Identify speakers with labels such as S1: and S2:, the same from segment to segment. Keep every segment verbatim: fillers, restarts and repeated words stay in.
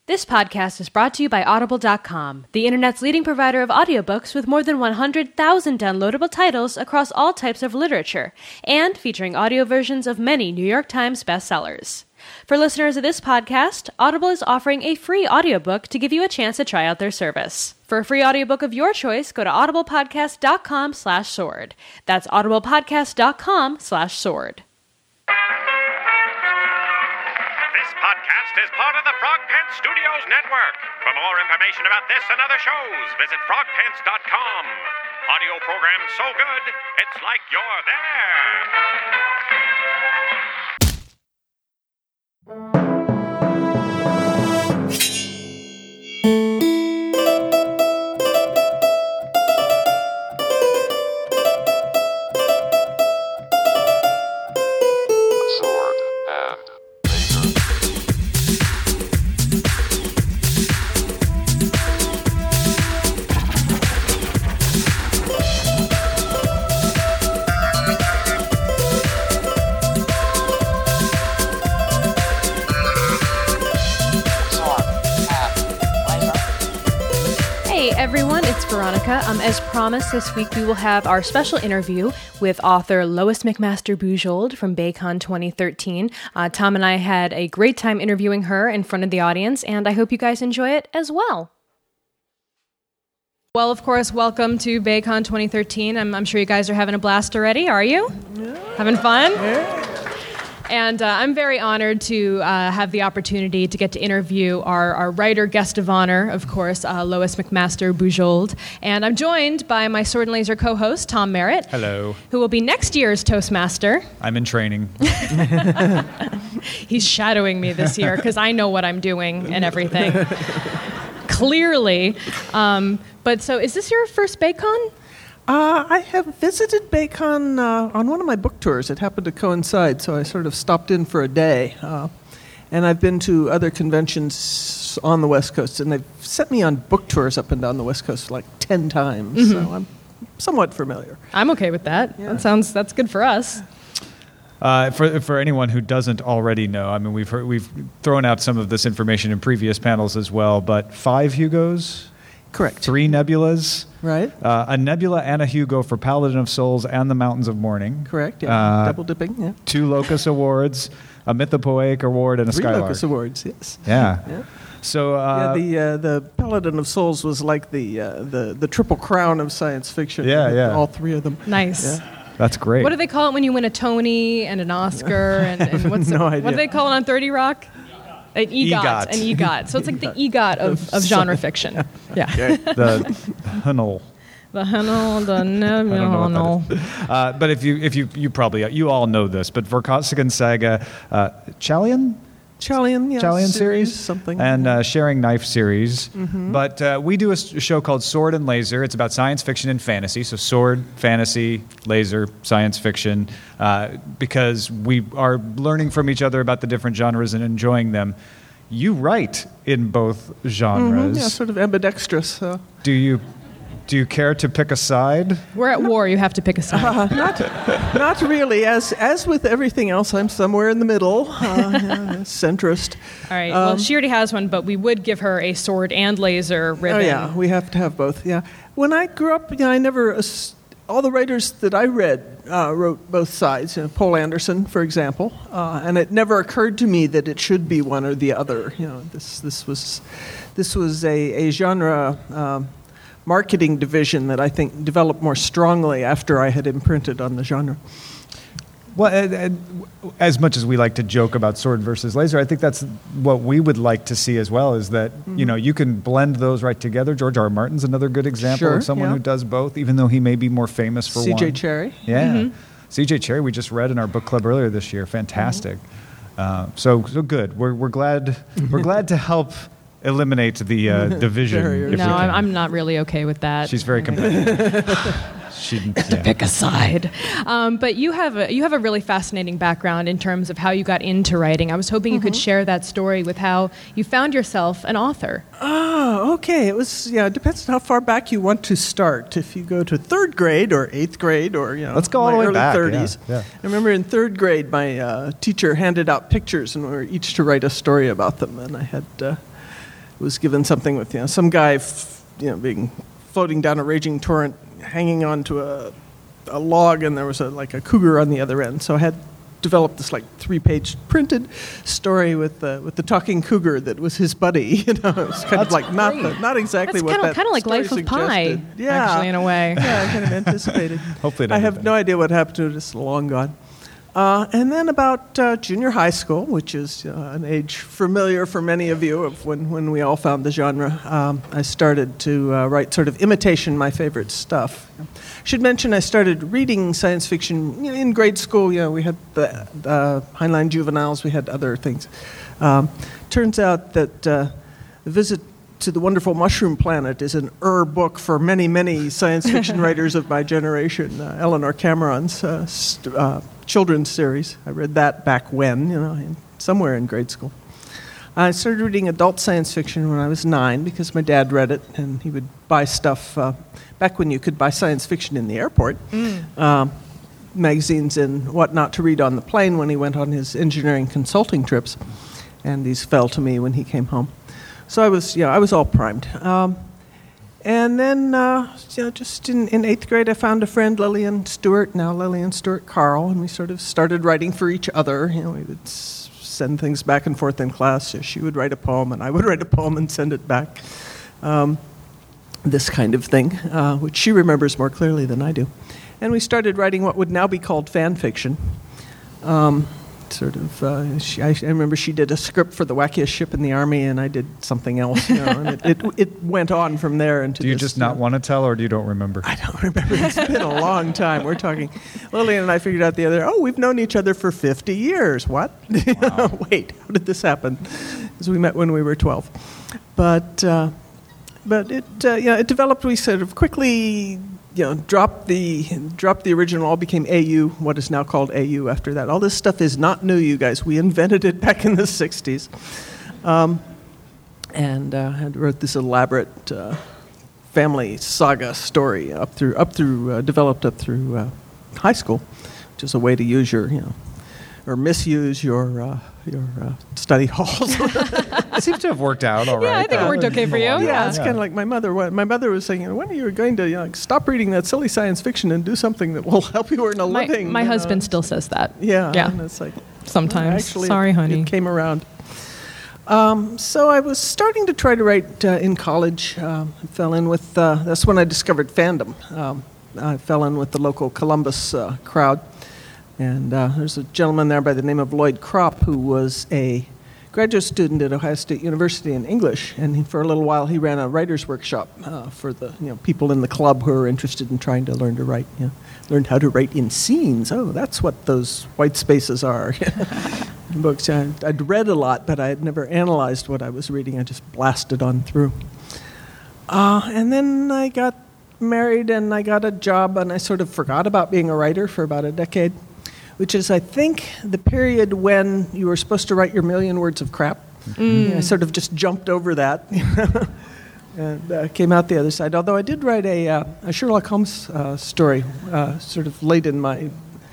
S1: This podcast is brought to you by Audible dot com, the internet's leading provider of audiobooks with more than one hundred thousand downloadable titles across all types of literature, and featuring audio versions of many New York Times bestsellers. For listeners of this podcast, Audible is offering a free audiobook to give you a chance to try out their service. For a free audiobook of your choice, go to audiblepodcast dot com slash sword. That's audiblepodcast dot com slash sword.
S2: This podcast is part of the Frog Pants Studios Network. For more information about this and other shows, visit frog pants dot com. Audio program so good, it's like you're there.
S1: Everyone, it's Veronica. Um, as promised, this week we will have our special interview with author Lois McMaster-Bujold from BayCon twenty thirteen. Uh, Tom and I had a great time interviewing her in front of the audience, and I hope you guys enjoy it as well. Well, of course, welcome to BayCon twenty thirteen. I'm, I'm sure you guys are having a blast already, are you? Yeah. Having fun? Yeah. And uh, I'm very honored to uh, have the opportunity to get to interview our, our writer guest of honor, of course, uh, Lois McMaster-Bujold. And I'm joined by my Sword and Laser co-host, Tom Merritt.
S3: Hello.
S1: Who will be next year's Toastmaster.
S3: I'm in training.
S1: He's shadowing me this year because I know what I'm doing and everything. Clearly. Um, but so is this your first BayCon?
S4: Uh, I have visited BayCon uh, on one of my book tours. It happened to coincide, so I sort of stopped in for a day. Uh, and I've been to other conventions on the West Coast, and they've sent me on book tours up and down the West Coast like ten times, mm-hmm. so I'm somewhat familiar.
S1: I'm okay with that. Yeah. That sounds, that's good for us.
S3: Uh, for for anyone who doesn't already know, I mean, we've heard, we've thrown out some of this information in previous panels as well, but five Hugos?
S4: Correct.
S3: Three Nebulas.
S4: Right.
S3: Uh, a Nebula and a Hugo for Paladin of Souls and the Mountains of Mourning.
S4: Correct, yeah.
S3: Uh,
S4: Double dipping, yeah.
S3: Two Locus Awards, a Mythopoeic Award, and a
S4: Three
S3: Skylark.
S4: Locus Awards, yes.
S3: Yeah.
S4: yeah.
S3: So uh,
S4: yeah, the uh, the Paladin of Souls was like the uh, the the triple crown of science fiction.
S3: Yeah, yeah.
S4: All three of them.
S1: Nice.
S4: Yeah.
S3: That's great.
S1: What do they call it when you win a Tony and an Oscar? and, and what's
S4: no
S1: the,
S4: idea.
S1: What do they call it on thirty Rock? An EGOT.
S3: EGOT.
S1: An EGOT. So it's like the EGOT of, of genre fiction. Yeah.
S3: Okay. The Hunnel.
S1: The Hunnel, the no,
S3: uh, But if you, if you, you probably, you all know this, but Vorkosigan Saga, uh, Chalian?
S4: Chalian, yeah.
S3: Chalian series,
S4: series something.
S3: And uh, Sharing Knife series.
S4: Mm-hmm.
S3: But uh, we do a show called Sword and Laser. It's about science fiction and fantasy. So sword, fantasy, laser, science fiction, uh, because we are learning from each other about the different genres and enjoying them. You write in both genres.
S4: Mm-hmm, yeah, sort of ambidextrous. So.
S3: Do you... Do you care to pick a side?
S1: We're at war. You have to pick a side.
S4: Uh, not, not really. As as with everything else, I'm somewhere in the middle, uh, yeah, centrist.
S1: All right.
S4: Um,
S1: well, she already has one, but we would give her a sword and laser ribbon.
S4: Oh yeah, we have to have both. Yeah. When I grew up, you know, I never. All the writers that I read uh, wrote both sides. You know, Poul Anderson, for example, uh, and it never occurred to me that it should be one or the other. You know, this this was this was a a genre. Um, marketing division that I think developed more strongly after I had imprinted on the genre.
S3: Well, and, and as much as we like to joke about sword versus laser, I think that's what we would like to see as well, is that, mm-hmm. you know, you can blend those right together. George R. R. Martin's another good example
S4: sure,
S3: of someone
S4: yeah.
S3: who does both, even though he may be more famous for
S4: C J
S3: one. C J
S4: Cherry.
S3: Yeah.
S1: Mm-hmm.
S3: C J Cherry we just read in our book club earlier this year. Fantastic. Mm-hmm. Uh, so so good. We're we're glad we're glad to help eliminate the uh, division.
S1: No, I'm, I'm not really okay with that.
S3: She's very competitive. She,
S1: to
S3: yeah.
S1: pick a side. Um, but you have a you have a really fascinating background in terms of how you got into writing. I was hoping mm-hmm. you could share that story with how you found yourself an author.
S4: Oh, okay. It was yeah. It depends on how far back you want to start. If you go to third grade or eighth grade or you know,
S3: let's go all
S4: my
S3: the way
S4: early
S3: back.
S4: thirties.
S3: Yeah, yeah.
S4: I remember in third grade, my uh, teacher handed out pictures, and we were each to write a story about them, and I had. Uh, was given something with, you know, some guy, f- you know, being floating down a raging torrent, hanging onto a a log, and there was a like a cougar on the other end. So I had developed this like three-page printed story with the with the talking cougar that was his buddy. You know, it was kind
S3: That's
S4: of like not the, not exactly
S1: That's
S4: what
S1: kinda,
S4: that
S1: kind of like
S4: story
S1: Life of Pi,
S4: suggested. Yeah,
S1: actually, in a way.
S4: yeah, I kind of anticipated.
S3: Hopefully, it
S4: I
S3: ended
S4: have
S3: better.
S4: no idea what happened to it. It's long gone. Uh, and then about uh, junior high school, which is uh, an age familiar for many of you of when, when we all found the genre, um, I started to uh, write sort of imitation my favorite stuff. I should mention I started reading science fiction you know, in grade school. You know, we had the, the Heinlein Juveniles, we had other things. Um, turns out that uh, the visit to the Wonderful Mushroom Planet is an er book for many, many science fiction writers of my generation. Uh, Eleanor Cameron's uh, st- uh, children's series. I read that back when, you know, in, somewhere in grade school. I started reading adult science fiction when I was nine because my dad read it, and he would buy stuff uh, back when you could buy science fiction in the airport, mm. um, magazines and whatnot to read on the plane when he went on his engineering consulting trips, and these fell to me when he came home. So I was, yeah, I was all primed. Um, and then, uh, you know, just in, in eighth grade, I found a friend, Lillian Stewart, now Lillian Stewart Carl, and we sort of started writing for each other. You know, we would s- send things back and forth in class. So she would write a poem, and I would write a poem and send it back. Um, this kind of thing, uh, which she remembers more clearly than I do. And we started writing what would now be called fan fiction. Um, Sort of, uh, she, I, I remember she did a script for The Wackiest Ship in the Army, and I did something else. You know, and it, it it went on from there into.
S3: Do you
S4: this,
S3: just not
S4: know,
S3: want to tell, or do you don't remember?
S4: I don't remember. It's been a long time. We're talking. Lillian and I figured out the other. Oh, we've known each other for fifty years. What? Wow. Wait, how did this happen? Because we met when we were twelve, but uh, but it uh, yeah it developed. We sort of quickly. You know, dropped the dropped the original, all became A U, what is now called A U after that. All this stuff is not new, you guys. We invented it back in the sixties. Um, and uh, I wrote this elaborate uh, family saga story up through, up through uh, developed up through uh, high school, which is a way to use your, you know, or misuse your uh, your uh, study halls.
S3: It seems to have worked out all right.
S1: Yeah, I think it worked okay for you.
S4: Yeah,
S1: Yeah.
S4: it's kind of like my mother. My mother was saying, you know, when are you going to you know, stop reading that silly science fiction and do something that will help you earn a
S1: My,
S4: living?
S1: my
S4: you know?
S1: husband still says that.
S4: Yeah,
S1: Yeah.
S4: and it's like
S1: Sometimes.
S4: Actually,
S1: Sorry,
S4: it,
S1: honey.
S4: It came around. Um, so I was starting to try to write uh, in college. Um, I fell in with. Uh, that's when I discovered fandom. Um, I fell in with the local Columbus uh, crowd, and uh, there's a gentleman there by the name of Lloyd Kropp who was a graduate student at Ohio State University in English, and he, for a little while he ran a writer's workshop uh, for the you know people in the club who are interested in trying to learn to write. You know, learn how to write in scenes. Oh, that's what those white spaces are. Books. I, I'd read a lot, but I had never analyzed what I was reading. I just blasted on through. Uh, and then I got married, and I got a job, and I sort of forgot about being a writer for about a decade, which is, I think, the period when you were supposed to write your million words of crap. Mm. I sort of just jumped over that and uh, came out the other side. Although I did write a, uh, a Sherlock Holmes uh, story uh, sort of late in my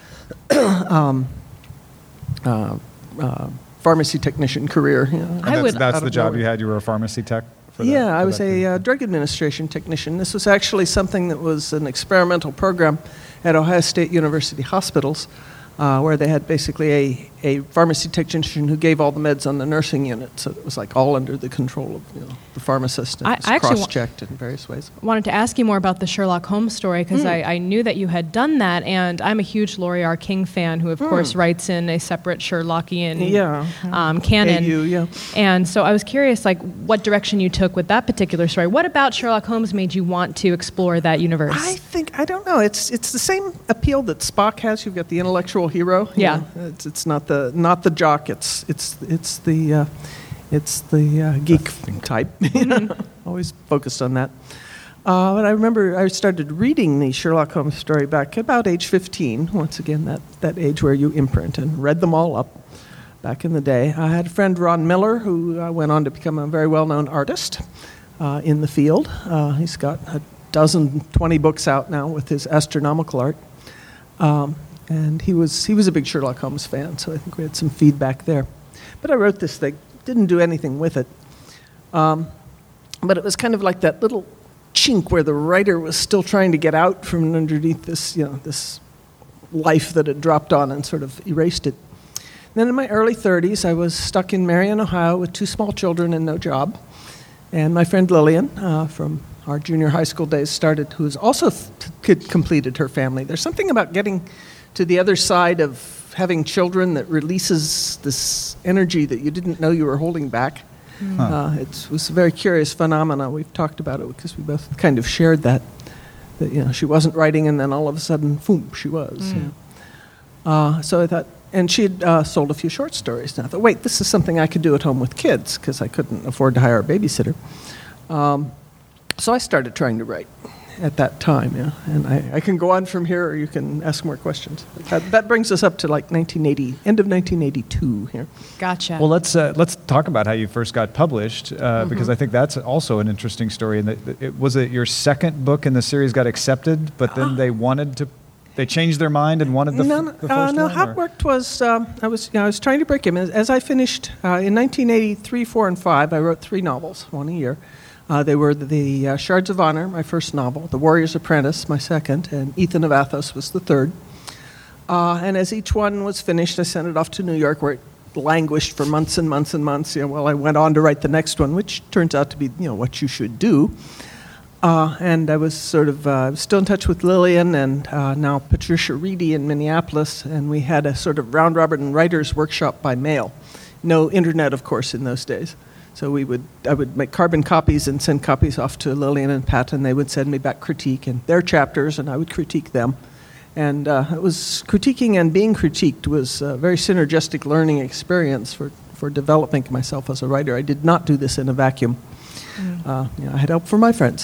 S4: um, uh, uh, pharmacy technician career. You know.
S3: And
S1: I
S3: that's
S1: would-
S3: that's
S4: out
S3: the
S4: of
S3: job
S4: nowhere.
S3: you had? You were a pharmacy tech? For that,
S4: Yeah,
S3: for
S4: I was
S3: that
S4: a
S3: period?
S4: uh, drug administration technician. This was actually something that was an experimental program at Ohio State University hospitals, uh, where they had basically a, a pharmacy technician who gave all the meds on the nursing unit. So it was like all under the control of you know, the pharmacist, and
S1: I-
S4: it was
S1: I actually wa-
S4: cross-checked in various ways.
S1: Wanted to ask you more about the Sherlock Holmes story because
S4: Mm.
S1: I, I knew that you had done that, and I'm a huge Laurie R. King fan, who of course writes in a separate Sherlockian
S4: Yeah.
S1: um, canon.
S4: A U, yeah.
S1: And so I was curious, like, what direction you took with that particular story. What about Sherlock Holmes made you want to explore that universe?
S4: I think I don't know. It's it's the same appeal that Spock has. You've got the intellectual hero. you
S1: Yeah.
S4: know. It's it's not the not the jock. It's it's it's the uh, it's the uh, geek type. you know. Always focused on that. Uh, but I remember I started reading the Sherlock Holmes story back at about age fifteen. Once again, that that age where you imprint, and read them all up. Back in the day, I had a friend, Ron Miller, who uh, went on to become a very well-known artist uh, in the field. Uh, he's got a dozen, twenty books out now with his astronomical art. Um, and he was he was a big Sherlock Holmes fan, so I think we had some feedback there. But I wrote this thing, didn't do anything with it. Um, but it was kind of like that little chink where the writer was still trying to get out from underneath this, you know, this life that had dropped on and sort of erased it. Then in my early thirties, I was stuck in Marion, Ohio with two small children and no job. And my friend Lillian uh, from our junior high school days started, who has also f- completed her family. There's something about getting to the other side of having children that releases this energy that you didn't know you were holding back. Huh. Uh, it was a very curious phenomena. We've talked about it because we both kind of shared that. That you know, she wasn't writing, and then all of a sudden, boom, she was. Mm. You know. uh, so I thought, and she had uh, sold a few short stories. And I thought, wait, this is something I could do at home with kids because I couldn't afford to hire a babysitter. Um, so I started trying to write at that time, yeah. And I, I can go on from here, or you can ask more questions. That, that brings us up to like nineteen eighty, end of nineteen eighty-two here.
S1: Gotcha.
S3: Well, let's uh, let's talk about how you first got published, uh, mm-hmm. because I think that's also an interesting story. And that it, was it your second book in the series got accepted, but then they wanted to, they changed their mind and wanted the,
S4: no,
S3: f- the first
S4: uh, no,
S3: one?
S4: how it worked was um, I was you know, I was trying to break him. As, as I finished uh, in nineteen eighty-three, four, and five, I wrote three novels, one a year. Uh, they were the uh, Shards of Honor, my first novel, The Warrior's Apprentice, my second, and Ethan of Athos was the third. Uh, and as each one was finished, I sent it off to New York, where it languished for months and months and months. You know, well, I went on to write the next one, which turns out to be, you know, what you should do. Uh, and I was sort of uh, still in touch with Lillian and uh, now Patricia Reedy in Minneapolis, and we had a sort of round-robin writers' workshop by mail. No internet, of course, in those days. So we would, I would make carbon copies and send copies off to Lillian and Pat, and they would send me back critique and their chapters, and I would critique them. And uh, it was critiquing and being critiqued was a very synergistic learning experience for, for developing myself as a writer. I did not do this in a vacuum. Mm. Uh, you know, I had help from my friends.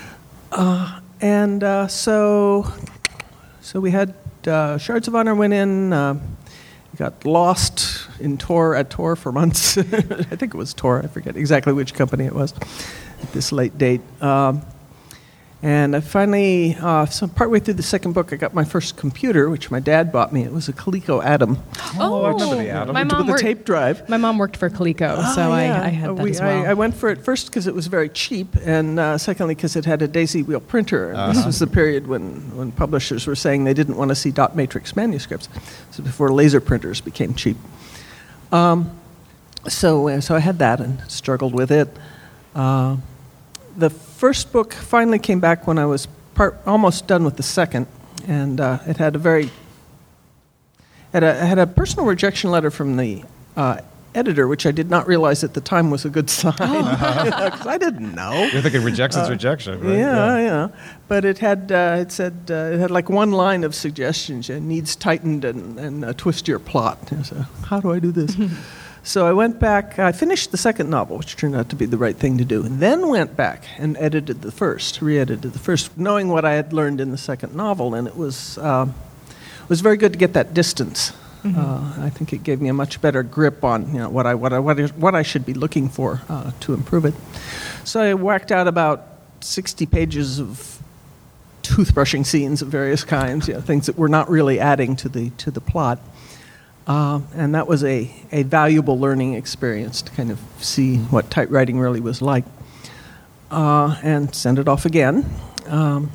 S4: Uh, and uh, so, so we had uh, Shards of Honor went in. Uh, got lost in Tor at Tor for months. I think it was Tor. I forget exactly which company it was at this late date. Um, and I finally, uh, so partway through the second book, I got my first computer, which my dad bought me. It was a Coleco Atom.
S1: Oh,
S3: I remember the Atom.
S1: My mom
S4: with a
S1: worked,
S4: tape drive.
S1: My mom worked for Coleco,
S4: Oh,
S1: so
S4: yeah.
S1: I, I had
S4: Uh,
S1: that
S4: we,
S1: as well.
S4: I, I went for it first because it was very cheap, and uh, secondly because it had a daisy wheel printer. And
S3: Uh-huh.
S4: This was the period when, when publishers were saying they didn't want to see dot matrix manuscripts. So before laser printers became cheap. Um, so, uh, so I had that and struggled with it. Uh, the first book finally came back when I was part, almost done with the second, and uh, it had a very had a had a personal rejection letter from the uh, editor, which I did not realize at the time was a good sign because I didn't know.
S3: You're thinking rejection's rejection, right?
S4: Yeah, yeah. But it had uh, it said uh, it had like one line of suggestions. It needs tightened and and uh, twist your plot. And so how do I do this? So I went back. I finished the second novel, which turned out to be the right thing to do, and then went back and edited the first, re-edited the first, knowing what I had learned in the second novel, and it was uh, it was very good to get that distance. Mm-hmm. Uh, I think it gave me a much better grip on you know what I what I what I, what I should be looking for uh, to improve it. So I whacked out about sixty pages of toothbrushing scenes of various kinds, you know, things that were not really adding to the to the plot, uh, and that was a a valuable learning experience to kind of see what tight writing really was like. Uh, and send it off again. Um,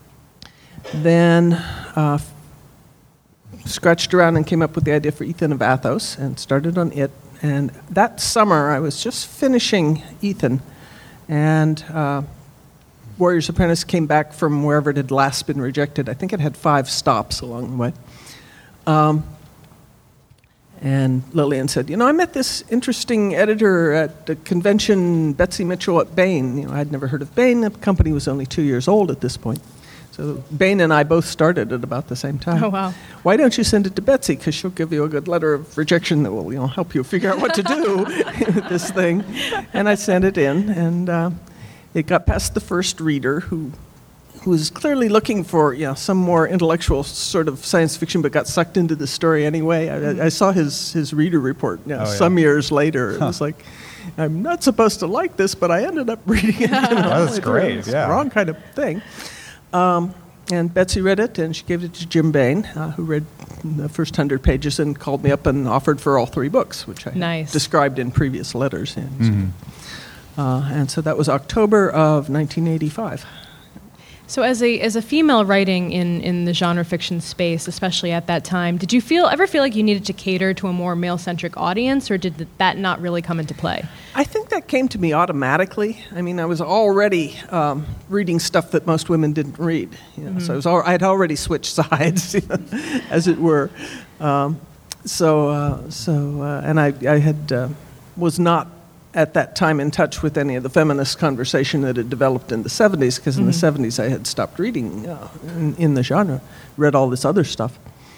S4: then. Uh, Scratched around and came up with the idea for Ethan of Athos and started on it. And that summer, I was just finishing Ethan, and uh, Warrior's Apprentice came back from wherever it had last been rejected. I think it had five stops along the way. Um, and Lillian said, you know, I met this interesting editor at the convention, Betsy Mitchell at Bain. You know, I'd never heard of Bain. The company was only two years old at this point. So Bain and I both started at about the same time.
S1: Oh, wow.
S4: Why don't you send it to Betsy? Because she'll give you a good letter of rejection that will you know, help you figure out what to do with this thing. And I sent it in, and uh, it got past the first reader, who, who was clearly looking for you know, some more intellectual sort of science fiction, but got sucked into the story anyway. I, I saw his, his reader report you know, oh, yeah. some years later. It huh. was like, I'm not supposed to like this, but I ended up reading it. You know,
S3: That's great,
S4: it's
S3: yeah.
S4: the wrong kind of thing. Um, and Betsy read it, and she gave it to Jim Bain, uh, who read the first hundred pages and called me up and offered for all three books, which I
S1: nice.
S4: described in previous letters. And
S3: mm-hmm.
S4: Uh, and so that was October of nineteen eighty-five.
S1: So as a as a female writing in, in the genre fiction space, especially at that time, did you feel ever feel like you needed to cater to a more male-centric audience, or did th- that not really come into play?
S4: I think that came to me automatically. I mean, I was already um, reading stuff that most women didn't read. You know? mm-hmm. So I was al- I had already switched sides, as it were. Um, so uh, so uh, and I I had uh, was not at that time in touch with any of the feminist conversation that had developed in the seventies, because in mm-hmm. the seventies I had stopped reading uh, in, in the genre, read all this other stuff.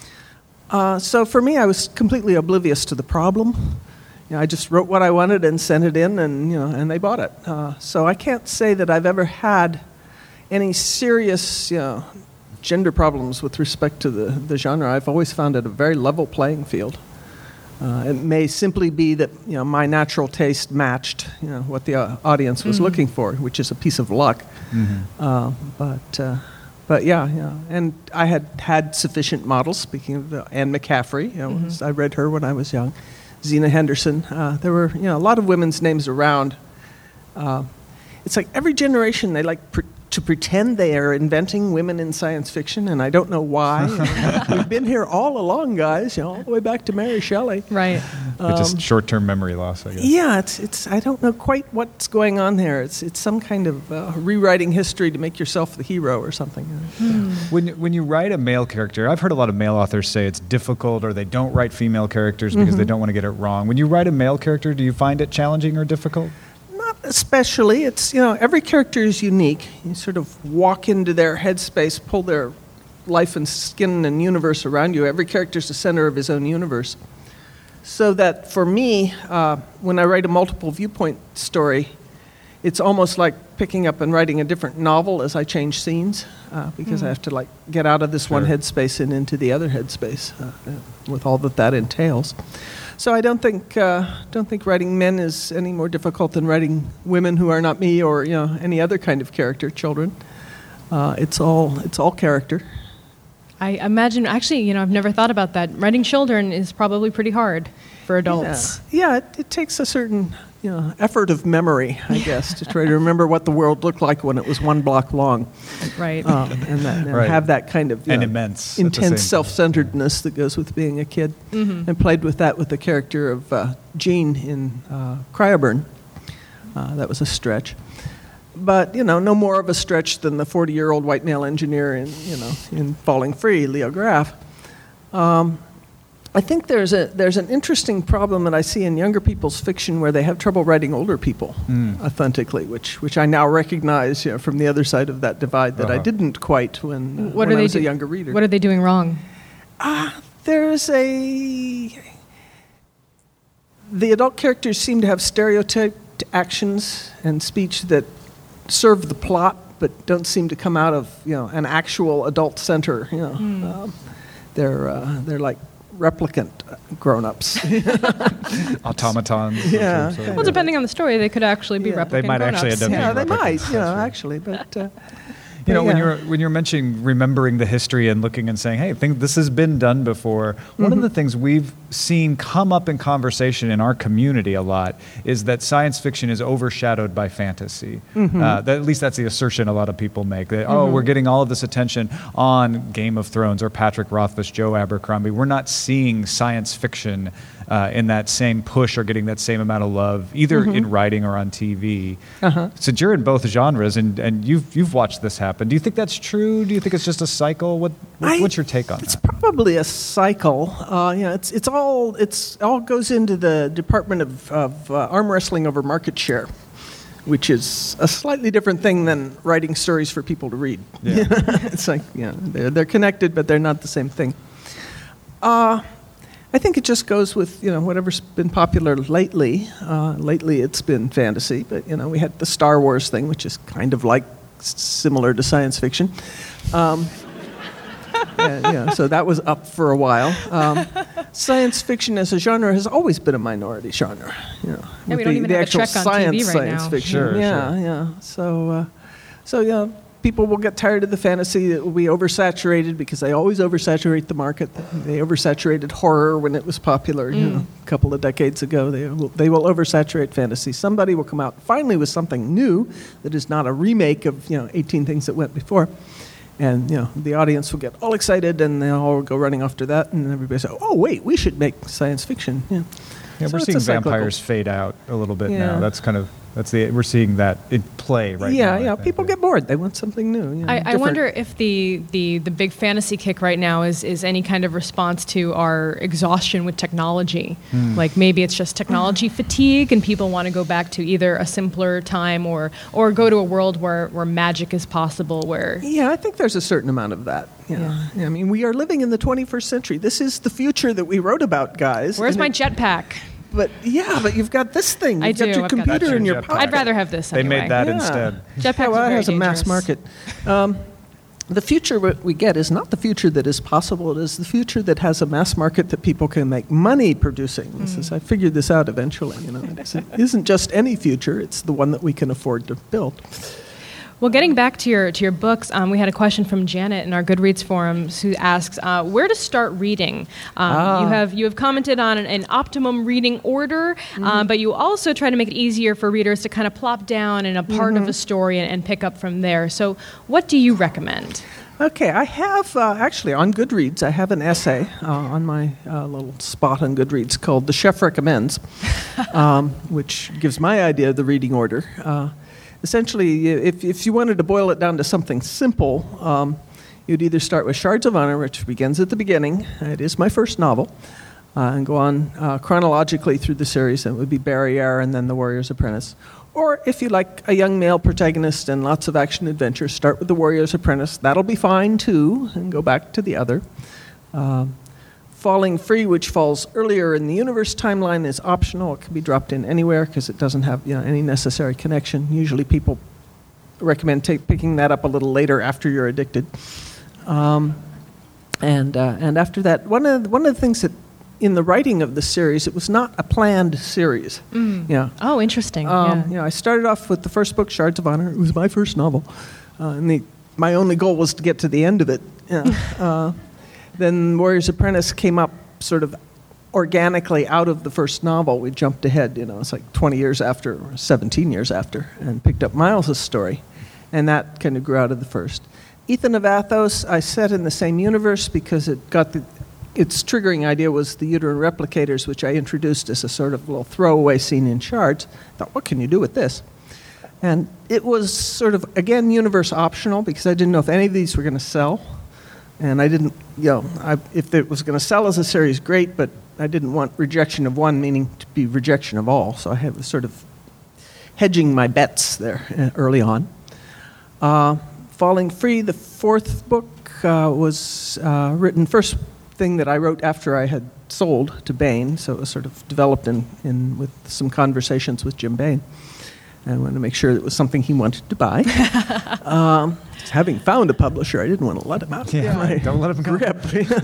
S4: Uh, so for me, I was completely oblivious to the problem. You know, I just wrote what I wanted and sent it in, and you know, and they bought it. Uh, so I can't say that I've ever had any serious, you know, gender problems with respect to the, the genre. I've always found it a very level playing field. Uh, it may simply be that you know my natural taste matched you know what the uh, audience was mm-hmm. looking for, which is a piece of luck. Mm-hmm. Uh, but uh, but yeah, yeah, and I had had sufficient models. Speaking of uh, Anne McCaffrey, you know, mm-hmm. was, I read her when I was young. Zena Henderson. Uh, there were you know a lot of women's names around. Uh, it's like every generation they like. Pre- to pretend they are inventing women in science fiction, and I don't know why. We've been here all along, guys, you know, all the way back to Mary Shelley.
S1: Right.
S3: Um, just short-term memory loss, I guess.
S4: Yeah, it's it's. I don't know quite what's going on there. It's it's some kind of uh, rewriting history to make yourself the hero or something.
S3: Hmm. When when you write a male character, I've heard a lot of male authors say it's difficult, or they don't write female characters because mm-hmm. they don't want to get it wrong. When you write a male character, do you find it challenging or difficult?
S4: Especially, it's, you know, every character is unique. You sort of walk into their headspace, pull their life and skin and universe around you. Every character is the center of his own universe. So that for me, uh, when I write a multiple viewpoint story, it's almost like picking up and writing a different novel as I change scenes, uh, because mm. I have to like get out of this sure. one headspace and into the other headspace, uh, with all that that entails. So I don't think uh, don't think writing men is any more difficult than writing women who are not me, or you know any other kind of character, children. Uh, it's all it's all character.
S1: I imagine, actually, you know, I've never thought about that. Writing children is probably pretty hard for adults.
S4: Yeah, yeah it, it takes a certain you know effort of memory, I guess, to try to remember what the world looked like when it was one block long.
S1: Right.
S4: Um, and that, and
S3: right.
S4: have that kind of you
S3: and
S4: know,
S3: immense,
S4: intense self-centeredness that goes with being a kid. Mm-hmm. And played with that with the character of uh, Jean in uh, Cryoburn. Uh, that was a stretch. But, you know, no more of a stretch than the forty-year-old white male engineer in, you know, in Falling Free, Leo Graff. Um, I think there's a there's an interesting problem that I see in younger people's fiction where they have trouble writing older people mm. authentically, which which I now recognize you know, from the other side of that divide that uh-huh. I didn't quite when, uh,
S1: what
S4: when
S1: are
S4: I was
S1: they do-
S4: a younger reader.
S1: What are they doing wrong?
S4: Uh, there's a... The adult characters seem to have stereotyped actions and speech that serve the plot, but don't seem to come out of you know an actual adult center. You know, mm. um, they're uh, they're like replicant grown-ups,
S3: automatons.
S4: Yeah.
S3: Of
S1: well, depending on the story, they could actually be yeah. replicant.
S3: They might
S1: grown-ups.
S3: actually end up.
S4: Yeah,
S3: being
S4: they might.
S3: That's
S4: You know,
S3: true.
S4: actually, but. Uh,
S3: You know,
S4: yeah.
S3: when you're when you're mentioning remembering the history and looking and saying, "Hey, I think this has been done before." Mm-hmm. One of the things we've seen come up in conversation in our community a lot is that science fiction is overshadowed by fantasy. Mm-hmm. Uh, that, at least that's the assertion a lot of people make. That mm-hmm. oh, we're getting all of this attention on Game of Thrones or Patrick Rothfuss, Joe Abercrombie. We're not seeing science fiction uh, in that same push or getting that same amount of love, either mm-hmm. in writing or on T V. Uh-huh. So you're in both genres, and, and you've you've watched this happen. Do you think that's true? Do you think it's just a cycle? What, what
S4: I,
S3: what's your take on
S4: it's
S3: that?
S4: It's probably a cycle. Uh, you know, it's it's all it's all goes into the Department of, of uh, arm wrestling over market share, which is a slightly different thing than writing stories for people to read. Yeah. It's like you know, they're they're connected, but they're not the same thing. Uh, I think it just goes with you know whatever's been popular lately. Uh, lately, it's been fantasy, but you know we had the Star Wars thing, which is kind of like similar to science fiction. Um, yeah, yeah, so that was up for a while. Um, science fiction as a genre has always been a minority genre. You know,
S1: yeah, we
S4: the,
S1: don't even
S4: the
S1: have
S4: actual
S1: a Trek on
S4: science
S1: T V right
S4: science
S1: now.
S4: fiction.
S3: Sure,
S4: yeah,
S3: sure.
S4: yeah. So, uh, so yeah, people will get tired of the fantasy. It will be oversaturated because they always oversaturate the market. They oversaturated horror when it was popular mm. you know, a couple of decades ago. They will, they will oversaturate fantasy. Somebody will come out finally with something new that is not a remake of you know eighteen things that went before. And you know the audience will get all excited, and they'll all go running after that, and everybody say, "Oh, wait, we should make science fiction." Yeah,
S3: yeah
S4: so
S3: we're seeing vampires fade out a little bit
S4: yeah.
S3: now. That's kind of that's the we're seeing that in play right
S4: yeah,
S3: now.
S4: Yeah, yeah. People get bored. They want something new. You know,
S5: I, I wonder if the, the, the big fantasy kick right now is, is any kind of response to our exhaustion with technology. Mm. Like maybe it's just technology fatigue, and people want to go back to either a simpler time or or go to a world where, where magic is possible. Where
S4: yeah, I think there's a certain amount of that. You know? Yeah, I mean, we are living in the twenty-first century. This is the future that we wrote about, guys.
S5: Where's my
S4: it,
S5: jetpack?
S4: But yeah, but you've got this thing. You've
S5: I
S4: got
S5: do.
S4: your
S5: I've
S4: computer
S5: got
S4: in your
S3: jetpack.
S4: pocket.
S5: I'd rather have this
S3: They
S5: anyway.
S3: made that
S4: yeah.
S3: instead.
S5: Jetpacks
S4: well,
S5: are
S4: that
S5: very
S4: has a mass
S5: dangerous.
S4: market. Um, the future what we get is not the future that is possible. It is the future that has a mass market that people can make money producing. This mm. is, I figured this out eventually. You know, it isn't just any future; it's the one that we can afford to build.
S5: Well, getting back to your to your books, um, we had a question from Janet in our Goodreads forums who asks uh, where to start reading. Um,
S4: ah.
S5: You have you have commented on an, an optimum reading order, mm-hmm. uh, but you also try to make it easier for readers to kind of plop down in a part mm-hmm. of a story and, and pick up from there. So, what do you recommend?
S4: Okay, I have uh, actually on Goodreads. I have an essay uh, on my uh, little spot on Goodreads called "The Chef Recommends," um, which gives my idea of the reading order. Uh, Essentially, if, if you wanted to boil it down to something simple, um, you'd either start with Shards of Honor, which begins at the beginning. It is my first novel, uh, and go on uh, chronologically through the series. And it would be Barriere and then The Warrior's Apprentice. Or if you like a young male protagonist and lots of action adventure, start with The Warrior's Apprentice. That'll be fine, too, and go back to the other. Um, Falling Free, which falls earlier in the universe timeline, is optional. It can be dropped in anywhere because it doesn't have you know, any necessary connection. Usually people recommend take, picking that up a little later after you're addicted. Um, and uh, and after that, one of the, one of the things that in the writing of the series, it was not a planned series.
S5: Mm.
S4: Yeah.
S5: Oh, interesting.
S4: Um,
S5: yeah.
S4: You know, I started off with the first book, Shards of Honor. It was my first novel, uh, and the, my only goal was to get to the end of it. Yeah. uh, Then Warrior's Apprentice came up sort of organically out of the first novel. We jumped ahead, you know, it's like twenty years after, or seventeen years after, and picked up Miles' story. And that kind of grew out of the first. Ethan of Athos, I set in the same universe because it got the, its triggering idea was the uterine replicators, which I introduced as a sort of little throwaway scene in Shards. I thought, what can you do with this? And it was sort of, again, universe optional because I didn't know if any of these were going to sell. And I didn't, you know, I, if it was going to sell as a series, great, but I didn't want rejection of one, meaning to be rejection of all. So I had sort of hedging my bets there uh, early on. Uh, Falling Free, the fourth book, uh, was uh, written, first thing that I wrote after I had sold to Baen, so it was sort of developed in, in with some conversations with Jim Baen. I wanted to make sure it was something he wanted to buy. um, having found a publisher, I didn't want to let him out.
S3: Yeah,
S4: my
S3: don't let him go.
S4: grip.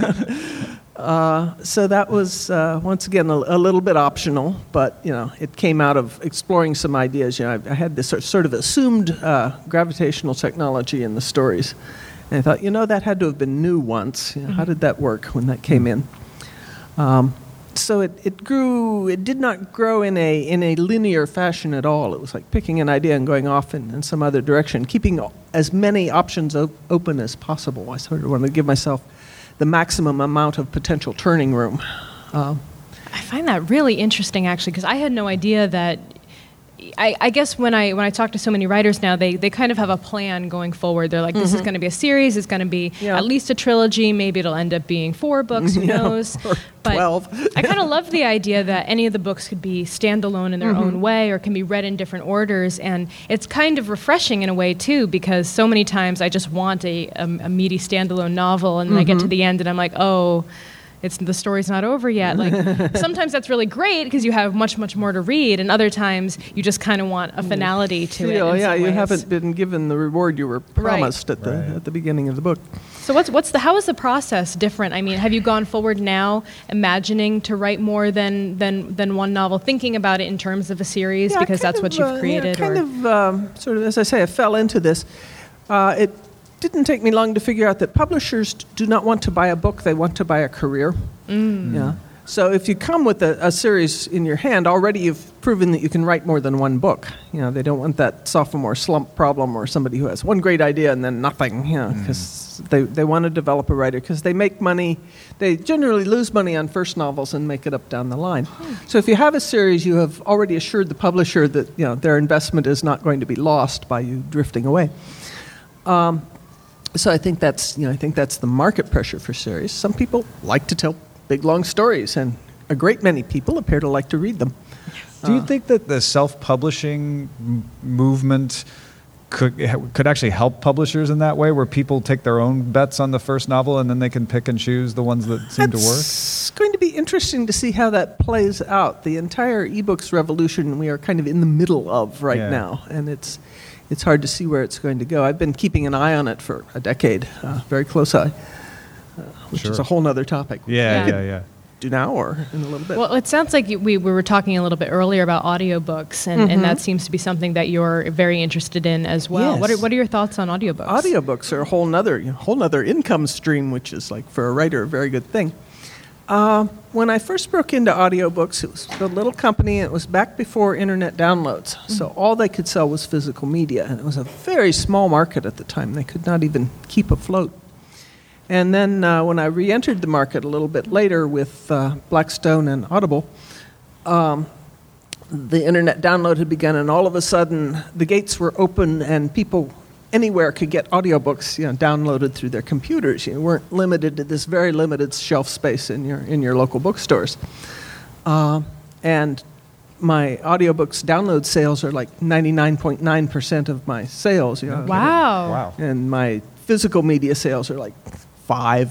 S4: uh, so that was uh, once again a, a little bit optional, but you know, it came out of exploring some ideas. You know, I, I had this sort of assumed uh, gravitational technology in the stories, and I thought, you know, that had to have been new once. You know, mm-hmm. How did that work when that came in? Um, So it, it grew, it did not grow in a in a linear fashion at all. It was like picking an idea and going off in, in some other direction, keeping as many options op- open as possible. I sort of wanted to give myself the maximum amount of potential turning room. Um,
S5: I find that really interesting, actually, because I had no idea that. I, I guess when I when I talk to so many writers now, they, they kind of have a plan going forward. They're like, this mm-hmm. is going to be a series. It's going to be
S4: yeah.
S5: at least a trilogy. Maybe it'll end up being four books. Who
S4: yeah,
S5: knows?
S4: Or
S5: but
S4: twelve.
S5: I kind of love the idea that any of the books could be standalone in their
S4: mm-hmm.
S5: own way or can be read in different orders. And it's kind of refreshing in a way, too, because so many times I just want a, a, a meaty standalone novel, and then mm-hmm. I get to the end and I'm like, oh, it's the story's not over yet. Like sometimes that's really great because you have much, much more to read, and other times you just kind of want a finality to
S4: you know,
S5: it.
S4: Yeah, you
S5: ways.
S4: haven't been given the reward you were promised
S5: right.
S4: at the
S3: right.
S4: at the beginning of the book.
S5: So what's what's the how is the process different? I mean, have you gone forward now imagining to write more than than, than one novel, thinking about it in terms of a series
S4: yeah,
S5: because that's
S4: of,
S5: what you've
S4: uh,
S5: created?
S4: Yeah, kind
S5: or?
S4: of um, sort of, as I say, I fell into this. Uh, it didn't take me long to figure out that publishers do not want to buy a book, they want to buy a career.
S5: Mm.
S4: Yeah. So if you come with a, a series in your hand, already you've proven that you can write more than one book. You know, they don't want that sophomore slump problem or somebody who has one great idea and then nothing, you know, because mm. they, they want to develop a writer because they make money. They generally lose money on first novels and make it up down the line. Mm. So if you have a series, you have already assured the publisher that, you know, their investment is not going to be lost by you drifting away. Um, so I think that's, you know, I think that's the market pressure for series. Some people like to tell big, long stories, and a great many people appear to like to read them.
S3: Do you
S4: Uh,
S3: think that the self-publishing m- movement could could actually help publishers in that way, where people take their own bets on the first novel and then they can pick and choose the ones that seem to work?
S4: It's going to be interesting to see how that plays out. The entire ebooks revolution we are kind of in the middle of right
S3: Yeah.
S4: now, and it's it's hard to see where it's going to go. I've been keeping an eye on it for a decade, uh, very close eye, uh, which
S3: Sure.
S4: is a whole other topic.
S3: Yeah,
S5: Yeah.
S3: yeah, yeah.
S4: Do now or in a little bit.
S5: Well, it sounds like you, we, we were talking a little bit earlier about audiobooks, and, and that seems to be something that you're very interested in as well.
S4: Yes.
S5: What are, what are your thoughts on audiobooks?
S4: Audiobooks are a whole nother, you know, whole nother income stream, which is like for a writer a very good thing. Uh, when I first broke into audiobooks, it was a little company, and it was back before internet downloads. So all they could sell was physical media, and it was a very small market at the time. They could not even keep afloat. And then uh, when I re-entered the market a little bit later with uh, Blackstone and Audible, um, the internet download had begun, and all of a sudden the gates were open, and people anywhere could get audiobooks, you know, downloaded through their computers. You weren't limited to this very limited shelf space in your in your local bookstores. Uh, and my audiobooks download sales are like ninety-nine point nine percent of my sales. You know,
S5: Wow.
S3: Wow.
S4: and my physical media sales are like five,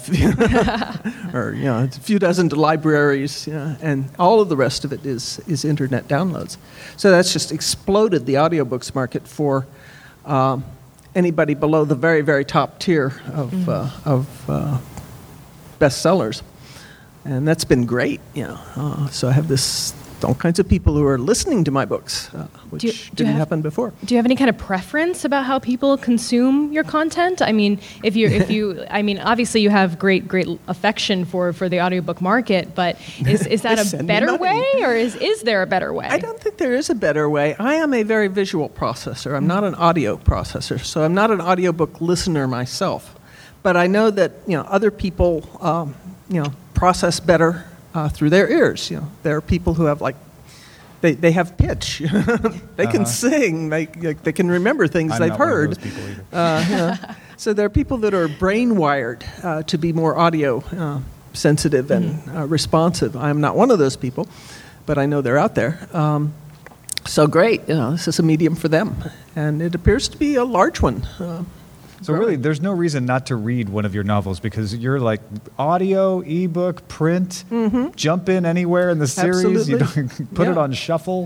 S4: or you know, a few dozen to libraries, you know, and all of the rest of it is is internet downloads. So that's just exploded the audiobooks market for um, anybody below the very very top tier of mm. uh, of uh, bestsellers, and that's been great. You know, uh, so I have this. all kinds of people who are listening to my books, uh, which
S5: Do you- do you
S4: didn't
S5: have-
S4: happen before.
S5: Do you have any kind of preference about how people consume your content? I mean, if you if you I mean, obviously you have great great affection for, for the audiobook market, but is is that a
S4: Send me
S5: better
S4: money.
S5: way, or is is there a better way?
S4: I don't think there is a better way. I am a very visual processor. I'm not an audio processor, so I'm not an audiobook listener myself. But I know that, you know, other people, um, you know, process better uh, through their ears. You know, there are people who have like they they have pitch. They can
S3: Uh-huh.
S4: sing. They they can remember things
S3: I'm
S4: they've
S3: not one of
S4: heard.
S3: those people either.
S4: Uh, you know, so there are people that are brain wired uh, to be more audio uh, sensitive and uh, responsive. I'm not one of those people, but I know they're out there. Um, so great, you know, this is a medium for them, and it appears to be a large one. Uh,
S3: So really, there's no reason not to read one of your novels, because you're like audio, ebook, print, jump in anywhere in the series. You
S4: Absolutely.
S3: don't put it
S4: Yeah.
S3: on shuffle.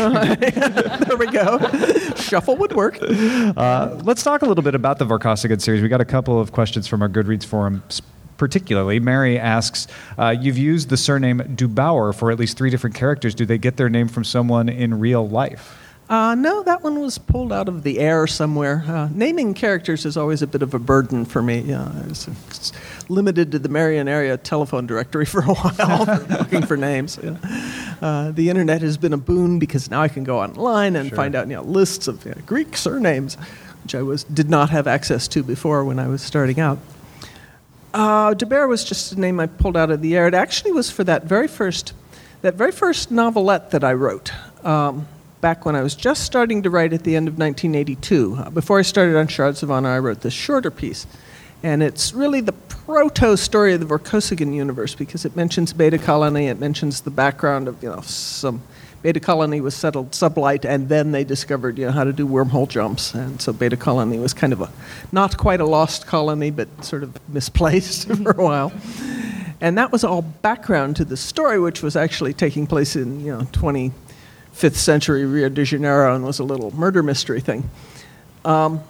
S4: there we go. Shuffle would work.
S3: Uh, let's talk a little bit about the Vorkosigan series. We got a couple of questions from our Goodreads forum. s- Particularly, Mary asks, uh, you've used the surname Dubauer for at least three different characters. Do they get their name from someone in real life?
S4: Uh, no, that one was pulled out of the air somewhere. Uh, naming characters is always a bit of a burden for me. You know, I was it's limited to the Marion area telephone directory for a while, for looking for names. You know. uh, the internet has been a boon because now I can go online and
S3: Sure.
S4: find out, you know, lists of you know, Greek surnames, which I was did not have access to before when I was starting out. Uh, De Beer was just a name I pulled out of the air. It actually was for that very first, that very first novelette that I wrote. Um, back when I was just starting to write at the end of nineteen eighty-two. Uh, before I started on Shards of Honor, I wrote this shorter piece. And it's really the proto-story of the Vorkosigan universe because it mentions Beta Colony, it mentions the background of, you know, some Beta Colony was settled sublight, and then they discovered, you know, how to do wormhole jumps. And so Beta Colony was kind of a, not quite a lost colony, but sort of misplaced for a while. And that was all background to the story, which was actually taking place in, you know, twenty-fifth century Rio de Janeiro and was a little murder mystery thing. Um,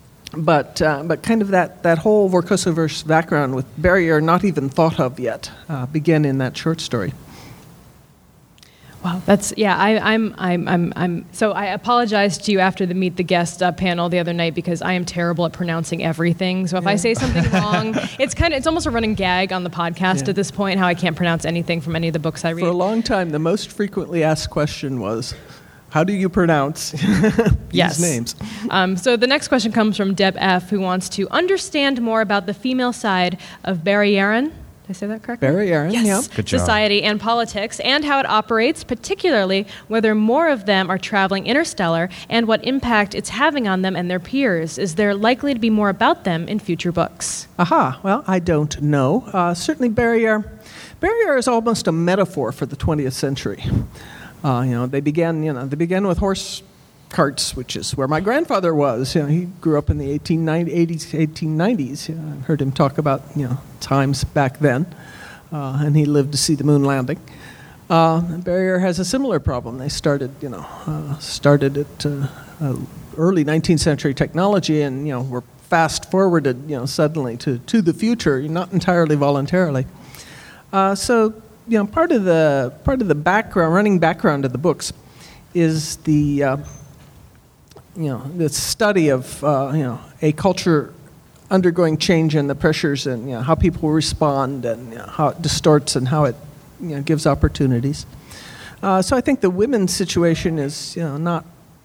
S4: but uh, but kind of that, that whole Vorkosiverse background with barrier not even thought of yet uh, began in that short story.
S5: Wow, that's yeah. I, I'm I'm I'm I'm. So I apologized to you after the Meet the Guest uh, panel the other night because I am terrible at pronouncing everything. So if yeah. I say something wrong, it's kind of it's almost a running gag on the podcast yeah. at this point how I can't pronounce anything from any of the books I read.
S4: For a long time, the most frequently asked question was, "How do you pronounce these
S5: yes.
S4: names?"
S5: Um, so the next question comes from Deb F, who wants to understand more about the female side of Barry Aaron. Did I say that correctly?
S4: Barry Aaron,
S5: yes.
S4: yeah.
S3: Good job.
S5: Society and politics, and how it operates, particularly whether more of them are traveling interstellar and what impact it's having on them and their peers. Is there likely to be more about them in future books?
S4: Aha, well, I don't know. Uh, certainly Barry Aaron, Barry Aaron is almost a metaphor for the twentieth century. Uh, you know, they began, you know, they began with horse carts, which is where my grandfather was. You know, he grew up in the eighteen eighties, eighteen nineties. You know, I heard him talk about, you know, times back then, uh, and he lived to see the moon landing. Uh, Barry Aaron has a similar problem. They started, you know, uh, started at uh, uh, early nineteenth century technology, and you know, were fast forwarded, you know, suddenly to to the future, not entirely voluntarily. Uh, so, you know, part of the part of the background, running background of the books, is the uh, you know, the study of, uh, you know, a culture undergoing change and the pressures and, you know, how people respond and, you know, how it distorts and how it, you know, gives opportunities. Uh, so I think the women's situation is, you know, not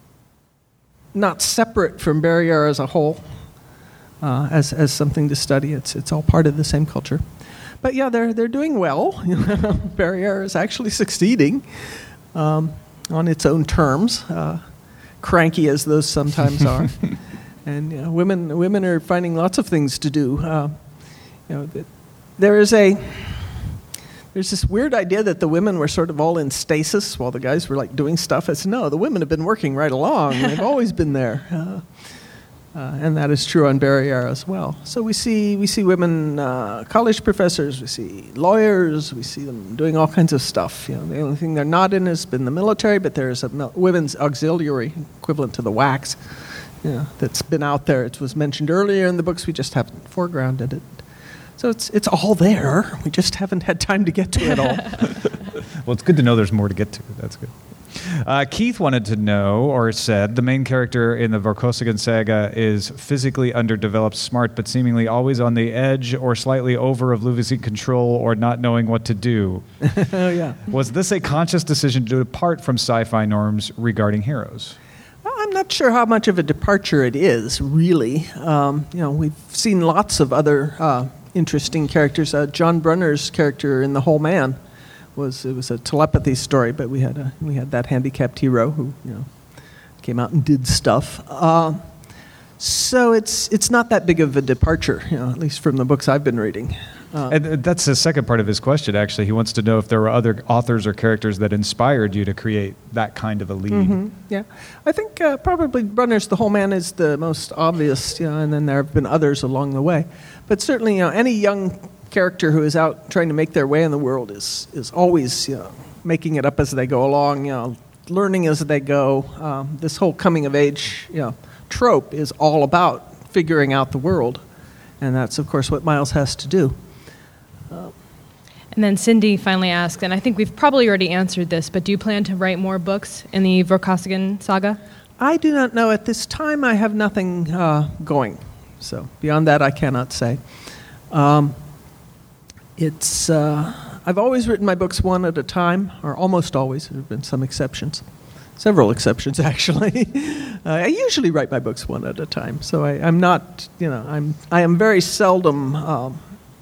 S4: not separate from Barry Aaron as a whole, uh, as as something to study. It's it's all part of the same culture. But yeah, they're they're doing well. Barry Aaron is actually succeeding um, on its own terms. Uh, cranky as those sometimes are, and you know, women women are finding lots of things to do. Uh, you know, there is a there's this weird idea that the women were sort of all in stasis while the guys were like doing stuff. It's no, the women have been working right along. They've always been there, uh, uh, and that is true on Barry Aaron as well. So we see we see women uh, college professors, we see lawyers, we see them doing all kinds of stuff. You know, the only thing they're not in has been the military, but there's a mil- women's auxiliary equivalent to the W A C, you know, that's been out there. It was mentioned earlier in the books. We just haven't foregrounded it. So it's it's all there. We just haven't had time to get to it all.
S3: Well, it's good to know there's more to get to. That's good. Uh, Keith wanted to know, or said, the main character in the Vorkosigan saga is physically underdeveloped, smart, but seemingly always on the edge or slightly over of losing control or not knowing what to do.
S4: Oh, yeah.
S3: Was this a conscious decision to depart from sci-fi norms regarding heroes?
S4: Well, I'm not sure how much of a departure it is, really. Um, you know, we've seen lots of other uh, interesting characters. Uh, John Brunner's character in The Whole Man was it was a telepathy story, but we had a we had that handicapped hero who, you know, came out and did stuff. Uh, so it's it's not that big of a departure, you know, at least from the books I've been reading. Uh,
S3: and that's the second part of his question, actually. He wants to know if there were other authors or characters that inspired you to create that kind of a lead.
S4: Mm-hmm, yeah. I think uh, probably Brunner's The Whole Man is the most obvious, you know, and then there have been others along the way. But certainly, you know, any young character who is out trying to make their way in the world is is always, you know, making it up as they go along, you know, learning as they go. Um, this whole coming of age, you know, trope is all about figuring out the world, and that's of course what Miles has to do. Uh,
S5: and then Cindy finally asked, and I think we've probably already answered this, but do you plan to write more books in the Vorkosigan saga?
S4: I do not know. At this time, I have nothing uh, going. So beyond that, I cannot say. Um, It's, uh, I've always written my books one at a time, or almost always. There have been some exceptions, several exceptions actually. uh, I usually write my books one at a time, so I, I'm not, you know, I'm, I am very seldom um,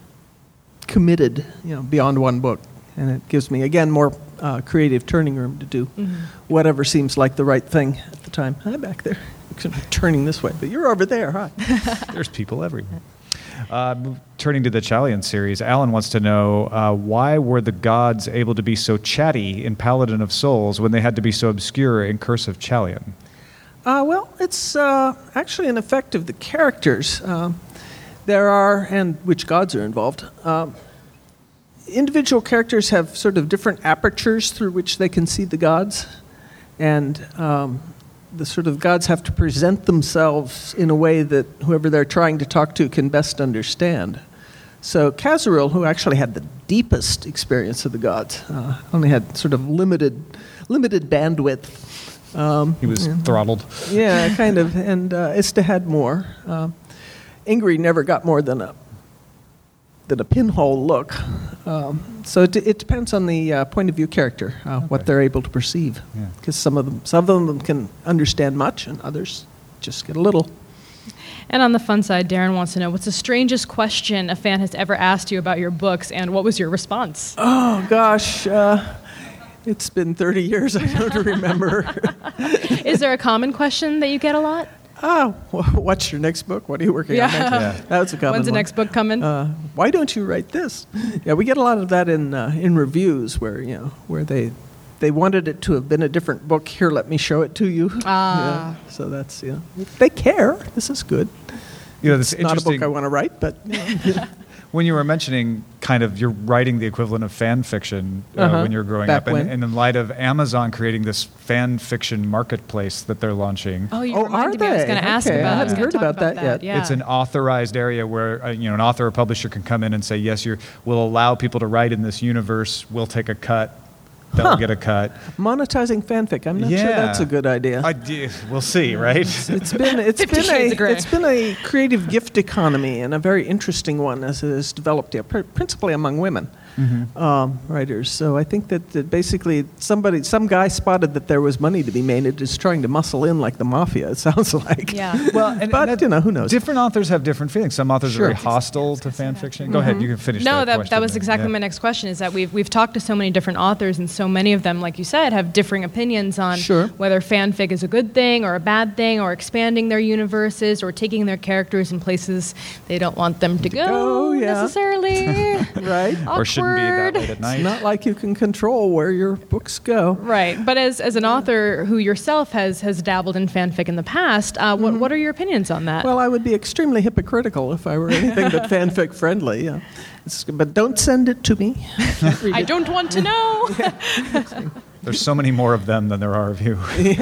S4: committed, you know, beyond one book, and it gives me again more uh, creative turning room to do mm-hmm. whatever seems like the right thing at the time. Hi, back there. I'm turning this way, but you're over there. Hi.
S3: There's people everywhere. Uh, turning to the Chalian series, Alan wants to know uh, why were the gods able to be so chatty in Paladin of Souls when they had to be so obscure in Curse of Chalian?
S4: Uh, well, it's uh, actually an effect of the characters. Uh, there are, and which gods are involved. Uh, individual characters have sort of different apertures through which they can see the gods, and um, the sort of gods have to present themselves in a way that whoever they're trying to talk to can best understand. So Kazaril, who actually had the deepest experience of the gods, uh, only had sort of limited limited bandwidth. Um,
S3: He was
S4: yeah.
S3: throttled.
S4: Yeah, kind of. And uh, Ista had more. Uh, Ingrid never got more than a than a pinhole look. Um, so it, it depends on the uh, point of view character, uh,
S3: Okay.
S4: what they're able to perceive.
S3: Yeah.
S4: Because some of them, some of them can understand much, and others just get a little.
S5: And on the fun side, Darren wants to know, what's the strangest question a fan has ever asked you about your books, and what was your response?
S4: Oh gosh, uh, it's been thirty years. I don't remember.
S5: Is there a common question that you get a lot?
S4: Ah, wh- what's your next book? What are you working on
S5: Yeah.
S4: next?
S3: Yeah.
S4: That's a common
S5: When's the
S4: one.
S5: next book coming?
S4: Uh, why don't you write this? Yeah, we get a lot of that in uh, in reviews where you know where they they wanted it to have been a different book. Here, let me show it to you.
S5: Ah.
S4: Yeah, so that's you know they care. This is good.
S3: You know, this
S4: It's not a
S3: interesting.
S4: book I want to write, but you know,
S3: When you were mentioning kind of you're writing the equivalent of fan fiction uh,
S4: Uh-huh.
S3: when you're growing
S4: Back
S3: up, and,
S4: when.
S3: and in light of Amazon creating this fan fiction marketplace that they're launching,
S5: oh, you
S4: Oh,
S5: reminded
S4: are
S5: me. I was
S4: they?
S5: going to ask
S4: Okay, I
S5: about.
S4: hadn't
S5: was gonna
S4: heard
S5: talk
S4: about that yet.
S5: Yeah.
S3: it's an authorized area where uh, you know an author or publisher can come in and say, yes, you will allow people to write in this universe. We'll take a cut. They'll
S4: Huh.
S3: get a cut.
S4: monetizing fanfic. I'm not sure
S3: Yeah.
S4: that's a good idea.
S3: I d- we'll see, right?
S4: It's been it's
S5: Fifty
S4: been
S5: Shades of
S4: a
S5: Grey.
S4: it's been a creative gift economy and a very interesting one as it has developed, yeah, pr- principally among women um, writers. So I think that, that basically somebody some guy spotted that there was money to be made and is trying to muscle in like the mafia. It sounds like.
S5: Yeah.
S3: Well, and,
S4: But,
S3: and that-
S4: you know, who knows?
S3: Different authors have different feelings. Some authors
S4: Sure.
S3: are very hostile to fan fiction. Go ahead, you can finish.
S5: No,
S3: that,
S5: that,
S3: question
S5: that was
S3: then.
S5: exactly
S3: Yeah.
S5: my next question, is that we've, we've talked to so many different authors, and so many of them, like you said, have differing opinions on
S4: Sure.
S5: whether fanfic is a good thing or a bad thing, or expanding their universes, or taking their characters in places they don't want them to go,
S4: go, yeah.
S5: necessarily.
S4: Right.
S3: Or shouldn't be that
S5: Awkward.
S3: late at night.
S4: It's not like you can control where your books go.
S5: Right, but as, as an author who yourself has, has dabbled in fanfic in the past, uh, what, what are your opinions on that?
S4: Well, I would be extremely hypocritical if I were anything but fanfic friendly. Yeah. It's, but don't send it to me.
S5: I don't want to know.
S3: There's so many more of them than there are of you.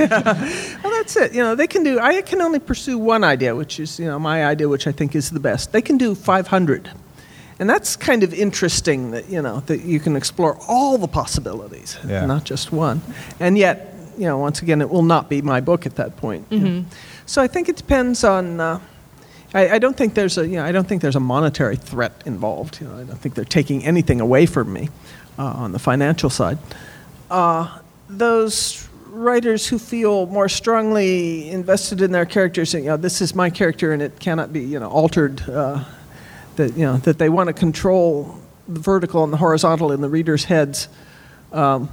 S4: Well, that's it. You know, they can do. I can only pursue one idea, which is you know my idea, which I think is the best. They can do five hundred, and that's kind of interesting. That you know that you can explore all the possibilities,
S3: Yeah.
S4: not just one. And yet, you know, once again, it will not be my book at that point. you know. So I think it depends on. Uh, I, I don't think there's a you know I don't think there's a monetary threat involved. You know, I don't think they're taking anything away from me uh, on the financial side. Uh, those writers who feel more strongly invested in their characters, you know, this is my character and it cannot be, you know, altered. Uh, that you know that they want to control the vertical and the horizontal in the readers' heads. Um,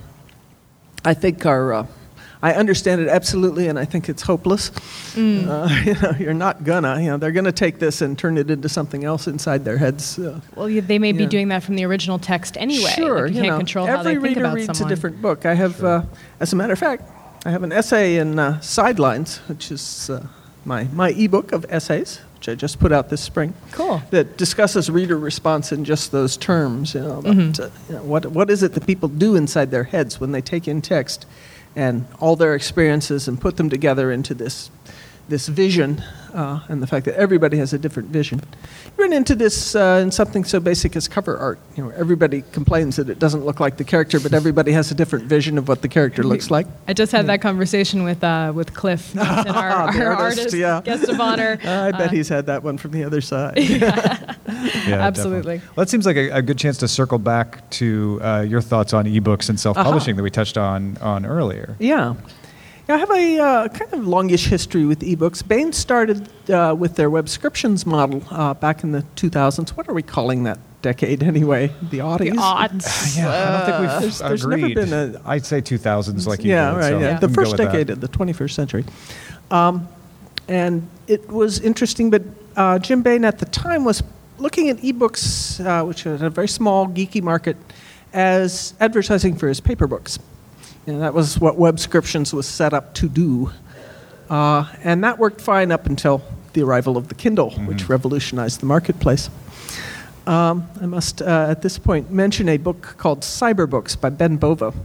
S4: I think are. Uh, I understand it absolutely, and I think it's hopeless.
S5: Mm.
S4: Uh, you know, you're not gonna. You know, they're gonna take this and turn it into something else inside their heads. Uh,
S5: Well, you- they may be
S4: Yeah.
S5: doing that from the original text anyway.
S4: Sure,
S5: Like, you,
S4: you
S5: can't
S4: know,
S5: control
S4: every
S5: how they think
S4: reader
S5: about
S4: reads
S5: someone.
S4: a different book. I have, uh, as a matter of fact, I have an essay in uh, Sidelines, which is uh, my my ebook of essays, which I just put out this spring.
S5: Cool.
S4: That discusses reader response in just those terms. You know, about,
S5: Mm-hmm.
S4: uh, you know, what what is it that people do inside their heads when they take in text, and all their experiences and put them together into this this vision, uh, and the fact that everybody has a different vision. You run into this uh, in something so basic as cover art. You know, everybody complains that it doesn't look like the character, but everybody has a different vision of what the character looks like.
S5: I just had that conversation with uh, with Cliff, Johnson, our, our
S4: The artist,
S5: artist,
S4: yeah.
S5: guest of honor.
S4: I bet
S5: Uh,
S4: he's had that one from the other side.
S3: Yeah,
S5: Absolutely.
S3: definitely. Well, that seems like a, a good chance to circle back to uh, your thoughts on ebooks and self-publishing that we touched on on earlier.
S4: Yeah. Yeah, I have a uh, kind of longish history with ebooks. Bain started uh, with their Webscriptions model uh, back in the two thousands. What are we calling that decade anyway? The aughties?
S5: The odds.
S3: Yeah, I don't think we've
S4: there's- there's never
S3: agreed.
S4: been a-
S3: I'd say two thousands, like you
S4: yeah,
S3: did.
S4: right.
S3: so
S4: Yeah,
S3: we
S4: the
S3: can go
S4: first
S3: with that.
S4: decade of the twenty-first century, um, and it was interesting. But uh, Jim Bain at the time was looking at ebooks, uh, which was a very small, geeky market, as advertising for his paper books. You know, that was what Webscriptions was set up to do, uh, and that worked fine up until the arrival of the Kindle,
S3: Mm-hmm.
S4: which revolutionized the marketplace. Um, I must, uh, at this point, mention a book called Cyberbooks by Ben Bova,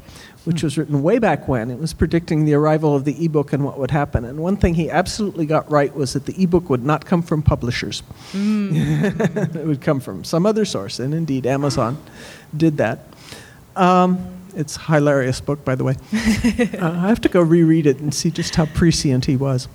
S4: which was written way back when. It was predicting the arrival of the ebook and what would happen. And one thing he absolutely got right was that the ebook would not come from publishers. Mm. It would come from some other source, and indeed Amazon did that. Um, it's a hilarious book, by the way. uh, I have to go reread it and see just how prescient he was.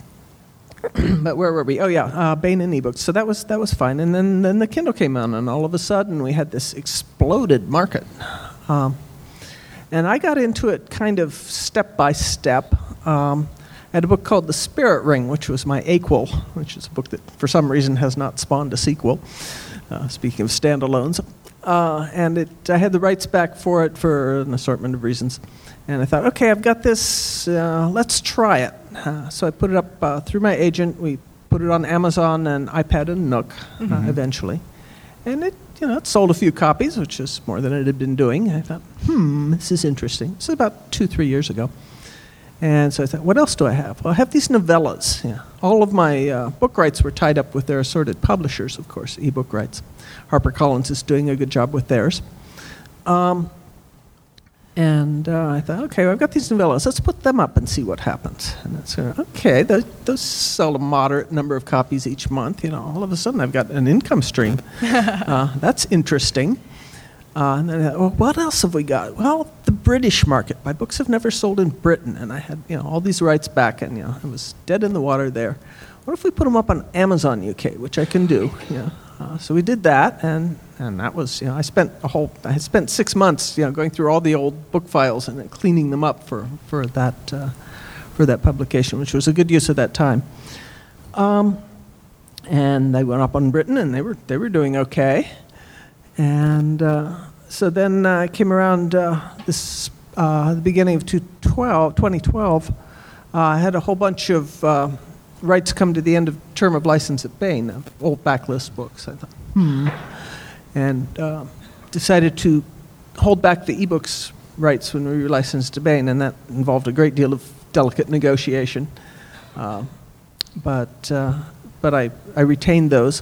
S4: But where were we? Oh yeah, uh, Baen and ebooks. So that was that was fine. And then, then the Kindle came out, and all of a sudden we had this exploded market. Um, And I got into it kind of step by step. Um, I had a book called The Spirit Ring, which was my eiquel, which is a book that for some reason has not spawned a sequel, uh, speaking of standalones. Uh, and it, I had the rights back for it for an assortment of reasons. And I thought, okay, I've got this, uh, let's try it. Uh, so I put it up uh, through my agent. We put it on Amazon and iPad and Nook mm-hmm. uh, eventually. And it You know, it sold a few copies, which is more than it had been doing. I thought, hmm, this is interesting. This is about two, three years ago. And so I thought, what else do I have? Well, I have these novellas. Yeah. All of my uh, book rights were tied up with their assorted publishers, of course, ebook rights. HarperCollins is doing a good job with theirs. Um, and uh, I thought, okay, well, I've got these novellas. Let's put them up and see what happens. And it's uh, okay, those, those sell a moderate number of copies each month. You know, all of a sudden I've got an income stream. uh, that's interesting. Uh, and then I thought, well, what else have we got? Well, the British market. My books have never sold in Britain, and I had you know all these rights back, and you know it was dead in the water there. What if we put them up on Amazon U K, which I can do? You know, uh, so we did that, and. And that was, you know, I spent a whole, I had spent six months, you know, going through all the old book files and then cleaning them up for for that uh, for that publication, which was a good use of that time. Um, and they went up on Britain, and they were they were doing okay. And uh, so then uh, I came around uh, this uh, the beginning of twenty twelve. Uh, I had a whole bunch of uh, rights come to the end of term of license at Baen, of old backlist books. I thought, hmm. And uh, decided to hold back the ebooks rights when we were licensed to Baen, and that involved a great deal of delicate negotiation. Uh, but uh, but I, I retained those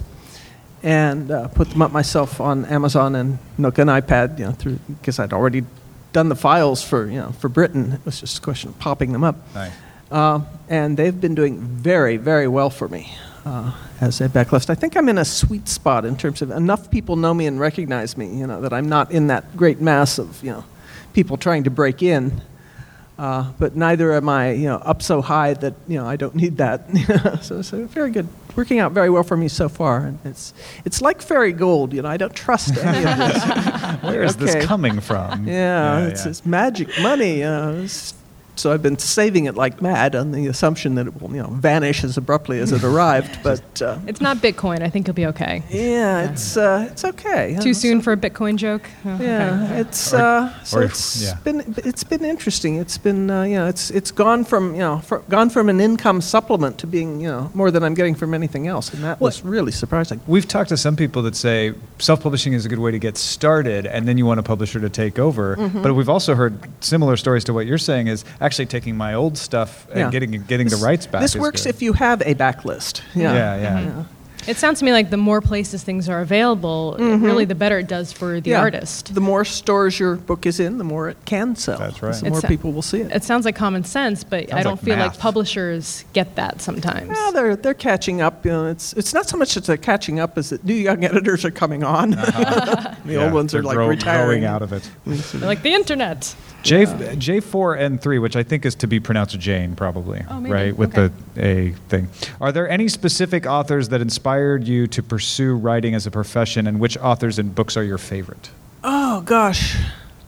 S4: and uh, put them up myself on Amazon and Nook and iPad, you know, through because I'd already done the files for you know for Britain. It was just a question of popping them up.
S3: Nice.
S4: Uh, and they've been doing very, very well for me. Uh, as a backlist. I think I'm in a sweet spot in terms of enough people know me and recognize me, you know, that I'm not in that great mass of, you know, people trying to break in. Uh, but neither am I, you know, up so high that, you know, I don't need that. so, so very good. Working out very well for me so far. And it's it's like fairy gold, you know, I don't trust any of this.
S3: Where is
S4: okay.
S3: this coming from?
S4: Yeah,
S3: yeah
S4: it's,
S3: yeah.
S4: it's magic money. Uh, it's, So I've been saving it like mad on the assumption that it will, you know, vanish as abruptly as it arrived. But uh,
S5: it's not Bitcoin. I think you'll be okay.
S4: Yeah, it's uh, it's okay.
S5: Too soon for a Bitcoin joke. Oh,
S4: yeah,
S5: okay.
S4: it's uh, so
S3: or,
S4: it's
S3: yeah.
S4: been it's been interesting. It's been uh, you know it's it's gone from you know for, gone from an income supplement to being you know more than I'm getting from anything else, and that
S3: Well,
S4: was really surprising.
S3: We've talked to some people that say self-publishing is a good way to get started, and then you want a publisher to take over.
S4: Mm-hmm.
S3: But we've also heard similar stories to what you're saying is actually taking my old stuff and
S4: Yeah.
S3: getting getting
S4: This-
S3: the rights back.
S4: This
S3: is
S4: works
S3: good.
S4: if you have a backlist. Yeah,
S3: Yeah, yeah.
S4: yeah.
S5: It sounds to me like the more places things are available, really the better it does for the
S4: Yeah.
S5: artist.
S4: The more stores your book is in, the more it can sell.
S3: That's right.
S4: The more
S5: It's a-
S4: people will see it.
S5: It sounds like common sense, but I
S3: Sounds
S5: don't
S3: like
S5: feel
S3: math.
S5: like publishers get that sometimes.
S4: Well, they're they're catching up. You know, it's it's not so much that they're catching up as that new young editors are coming on. the
S3: Yeah,
S4: old ones are
S3: they're
S4: like
S3: grow-
S4: retiring
S3: growing out of it.
S5: They're like the internet.
S3: J J four N three, which I think is to be pronounced Jane, probably,
S5: Oh, maybe.
S3: right, with
S5: Okay.
S3: the A thing. Are there any specific authors that inspired you to pursue writing as a profession, and which authors and books are your favorite?
S4: Oh gosh.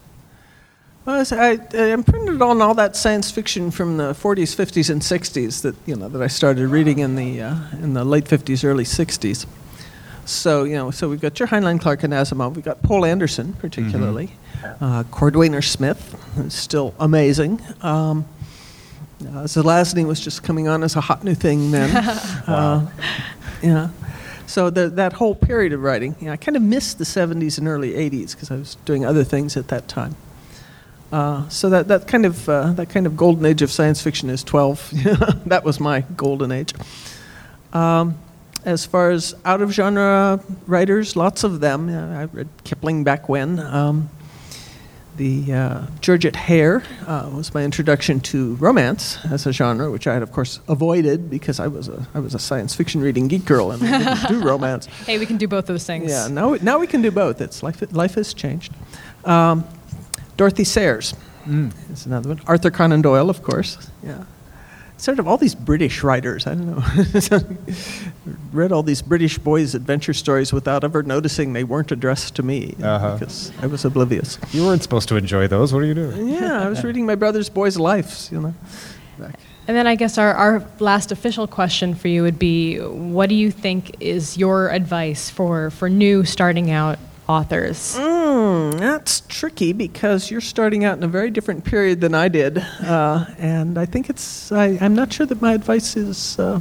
S4: Well, I, I imprinted on all that science fiction from the forties, fifties, and sixties that you know that I started reading in the uh, in the late fifties, early sixties. So you know, so we've got your Heinlein, Clark, and Asimov. We've got Paul Anderson, particularly. Mm-hmm. Uh, Cordwainer Smith is still amazing. Um, uh, Zelazny was just coming on as a hot new thing then. uh, yeah. So the, that whole period of writing, you know, I kind of missed the seventies and early eighties because I was doing other things at that time. Uh, so that, that kind of uh, that kind of golden age of science fiction is twelve. That was my golden age. Um, as far as out of genre writers, lots of them. You know, I read Kipling back when. Um, The uh, Georgette Hare uh, was my introduction to romance as a genre, which I had, of course, avoided because I was a I was a science fiction reading geek girl and I didn't do romance.
S5: Hey, we can do both those things.
S4: Yeah, now we, now we can do both. It's life life has changed. Um, Dorothy Sayers mm. is another one. Arthur Conan Doyle, of course. Yeah. Sort of all these British writers, I don't know. Read all these British boys' adventure stories without ever noticing they weren't addressed to me
S3: uh-huh.
S4: because I was oblivious.
S3: You weren't supposed to enjoy those. What are you doing?
S4: Yeah, I was reading my brother's boys' lives, you know. Back.
S5: And then I guess our, our last official question for you would be, what do you think is your advice for, for new starting out authors?
S4: Mm, that's tricky because you're starting out in a very different period than I did. Uh, and I think it's, I, I'm not sure that my advice is, uh,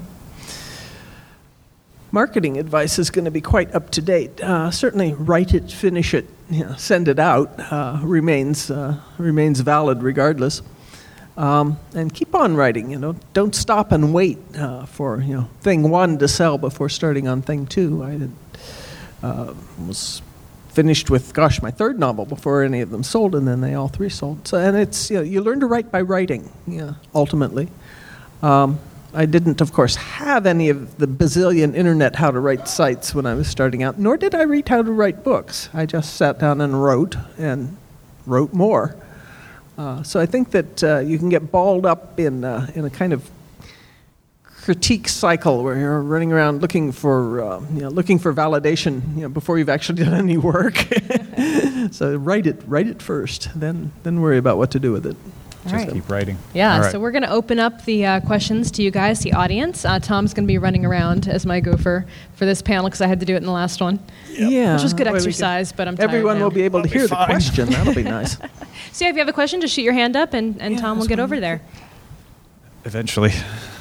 S4: marketing advice is going to be quite up to date. Uh, certainly write it, finish it, you know, send it out uh, remains, uh, remains valid regardless. Um, and keep on writing, you know, don't stop and wait uh, for, you know, thing one to sell before starting on thing two. I had, uh, was finished with, gosh, my third novel before any of them sold, and then they all three sold. So, and it's, you know, you learn to write by writing, yeah, ultimately. Um, I didn't, of course, have any of the bazillion internet how-to-write sites when I was starting out, nor did I read how to write books. I just sat down and wrote, and wrote more. Uh, so I think that uh, you can get balled up in uh, in a kind of critique cycle where you're running around looking for uh, you know looking for validation, you know, before you've actually done any work. So write it, write it first, then then worry about what to do with it.
S3: Just
S5: right.
S3: keep writing.
S5: Yeah,
S3: right.
S5: So we're going to open up the uh, questions to you guys, the audience. Uh, Tom's going to be running around as my gopher for this panel because I had to do it in the last one.
S4: Yep. Yeah,
S5: which was good
S4: that way we
S5: exercise,
S4: can,
S5: but I'm tired
S4: everyone
S5: now.
S4: will be able to
S3: That'll
S4: hear
S3: be
S4: the
S3: fine.
S4: question. That'll be nice.
S5: So yeah, if you have a question, just shoot your hand up, and, and
S4: Yeah,
S5: Tom will
S4: that's
S5: get
S4: fine.
S5: over there.
S3: Eventually.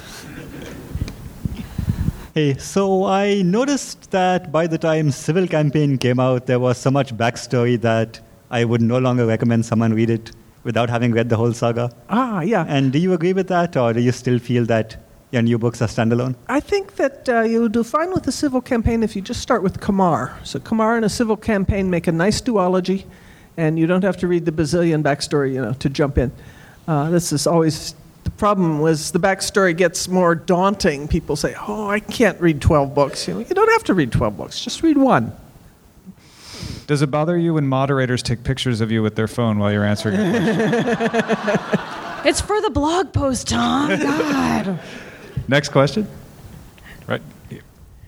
S6: Hey, so I noticed that by the time Civil Campaign came out, there was so much backstory that I would no longer recommend someone read it without having read the whole saga.
S4: Ah, yeah.
S6: And do you agree with that, or do you still feel that your new books are standalone?
S4: I think that uh, you'll do fine with the Civil Campaign if you just start with Kamar. So Kamar and a Civil Campaign make a nice duology, and you don't have to read the bazillion backstory, you know, to jump in. Uh, this is always the problem. Was the backstory gets more daunting. People say, "Oh, I can't read twelve books." You know, you don't have to read twelve books. Just read one.
S3: Does it bother you when moderators take pictures of you with their phone while you're answering a question?
S5: It's for the blog post, Tom. God.
S3: Next question. Right here.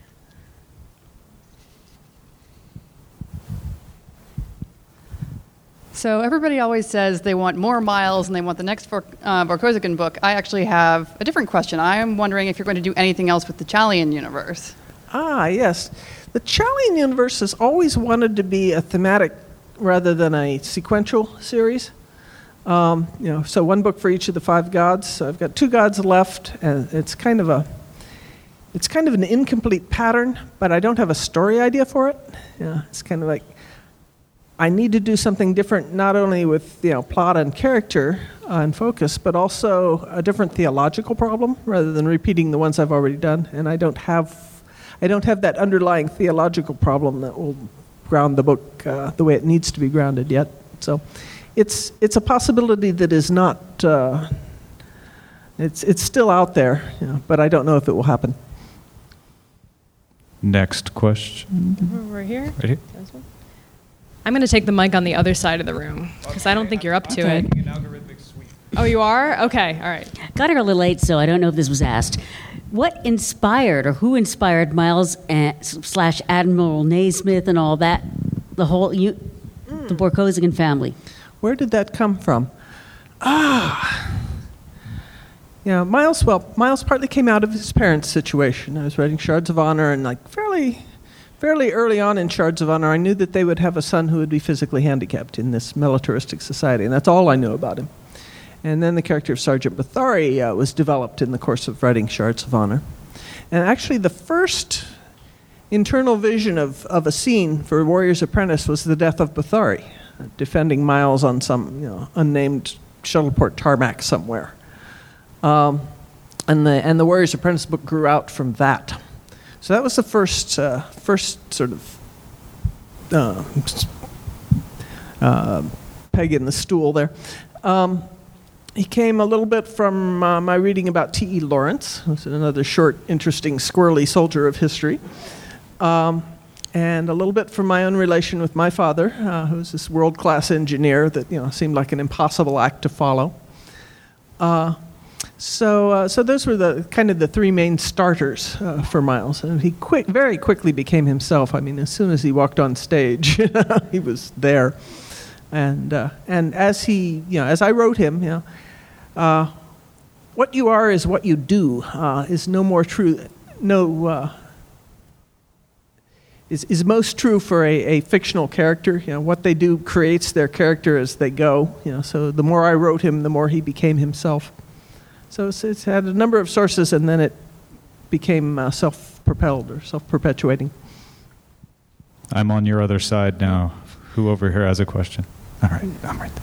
S7: So everybody always says they want more Miles and they want the next Vor- uh, Vorkosigan book. I actually have a different question. I am wondering if you're going to do anything else with the Chalian universe.
S4: Ah, yes. The Chalian universe has always wanted to be a thematic rather than a sequential series. Um, you know, so one book for each of the five gods. So I've got two gods left, and it's kind of a, it's kind of an incomplete pattern, but I don't have a story idea for it. Yeah, it's kind of like I need to do something different, not only with, you know, plot and character uh, and focus, but also a different theological problem rather than repeating the ones I've already done. And I don't have. I don't have that underlying theological problem that will ground the book uh, the way it needs to be grounded yet. So it's it's a possibility that is not, uh, it's it's still out there, you know, but I don't know if it will happen.
S3: Next question.
S5: Over here.
S3: Right here.
S5: I'm going to take the mic on the other side of the room because I don't think you're up to it.
S3: An algorithmic sweep.
S5: Oh, you are? Okay, all right.
S8: Got here a little late, so I don't know if this was asked. What inspired, or who inspired Miles uh, slash Admiral Naismith and all that, the whole, you, mm. the Vorkosigan family?
S4: Where did that come from? Ah, yeah, Miles. Well, Miles partly came out of his parents' situation. I was writing Shards of Honor, and like fairly, fairly early on in Shards of Honor, I knew that they would have a son who would be physically handicapped in this militaristic society, and that's all I knew about him. And then the character of Sergeant Bethari uh, was developed in the course of writing Shards of Honor. And actually the first internal vision of, of a scene for Warrior's Apprentice was the death of Bethari, uh, defending Miles on some, you know, unnamed shuttleport tarmac somewhere. Um, and the and the Warrior's Apprentice book grew out from that. So that was the first uh, first sort of uh, uh, peg in the stool there. Um, he came a little bit from uh, my reading about T E Lawrence, who's another short, interesting, squirrely soldier of history. Um, and a little bit from my own relation with my father, uh, who's this world-class engineer that, you know, seemed like an impossible act to follow. Uh, so, uh, so those were the kind of the three main starters uh, for Miles, and he quick, very quickly became himself. I mean, as soon as he walked on stage, he was there. And uh, and as he, you know, as I wrote him, you know, uh, what you are is what you do uh, is no more true, no. Uh, Is, is most true for a, a fictional character. You know, what they do creates their character as they go. You know, so the more I wrote him, the more he became himself. So it's, it's had a number of sources, and then it became uh, self-propelled or self-perpetuating.
S3: I'm on your other side now. Who over here has a question? All right, I'm right there.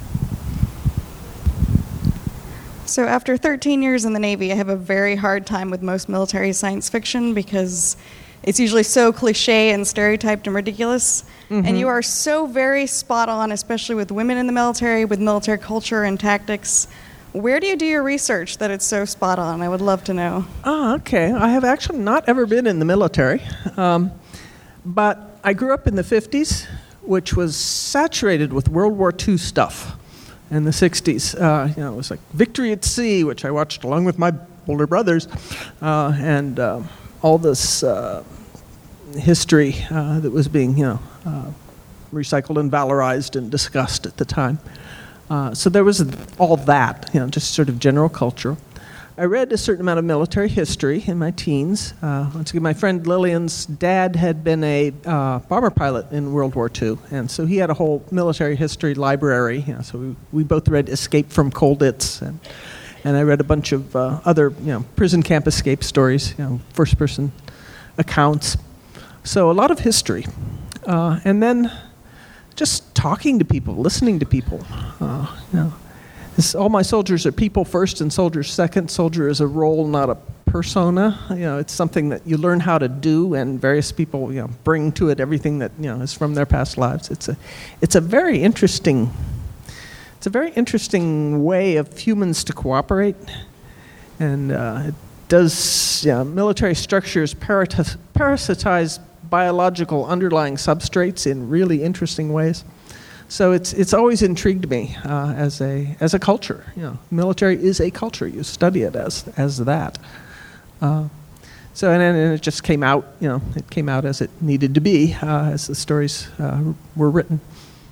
S9: So after thirteen years in the Navy, I have a very hard time with most military science fiction because it's usually so cliche and stereotyped and ridiculous. Mm-hmm. And you are so very spot on, especially with women in the military, with military culture and tactics. Where do you do your research that it's so spot on? I would love to know.
S4: Oh, okay. I have actually not ever been in the military. Um, but I grew up in the fifties, which was saturated with World War Two stuff. In the sixties, uh, you know, it was like Victory at Sea, which I watched along with my older brothers, uh, and uh, all this uh, history uh, that was being, you know, uh, recycled and valorized and discussed at the time. Uh, so there was all that, you know, just sort of general culture. I read a certain amount of military history in my teens. Uh, once again, my friend Lillian's dad had been a uh, bomber pilot in World War Two, and so he had a whole military history library. You know, so we, we both read Escape from Colditz, and and I read a bunch of uh, other, you know, prison camp escape stories, you know, first-person accounts. So a lot of history, uh, and then just talking to people, listening to people. Uh, you know, this, all my soldiers are people first and soldiers second. Soldier is a role, not a persona. You know, it's something that you learn how to do, and various people, you know, bring to it everything that, you know, is from their past lives. It's a, it's a very interesting. It's a very interesting way of humans to cooperate, and uh, it does, you know, military structures parat- parasitize biological underlying substrates in really interesting ways. So it's it's always intrigued me uh, as a as a culture. You know, military is a culture. You study it as as that. Uh, so and, and it just came out. You know, it came out as it needed to be uh, as the stories uh, were written.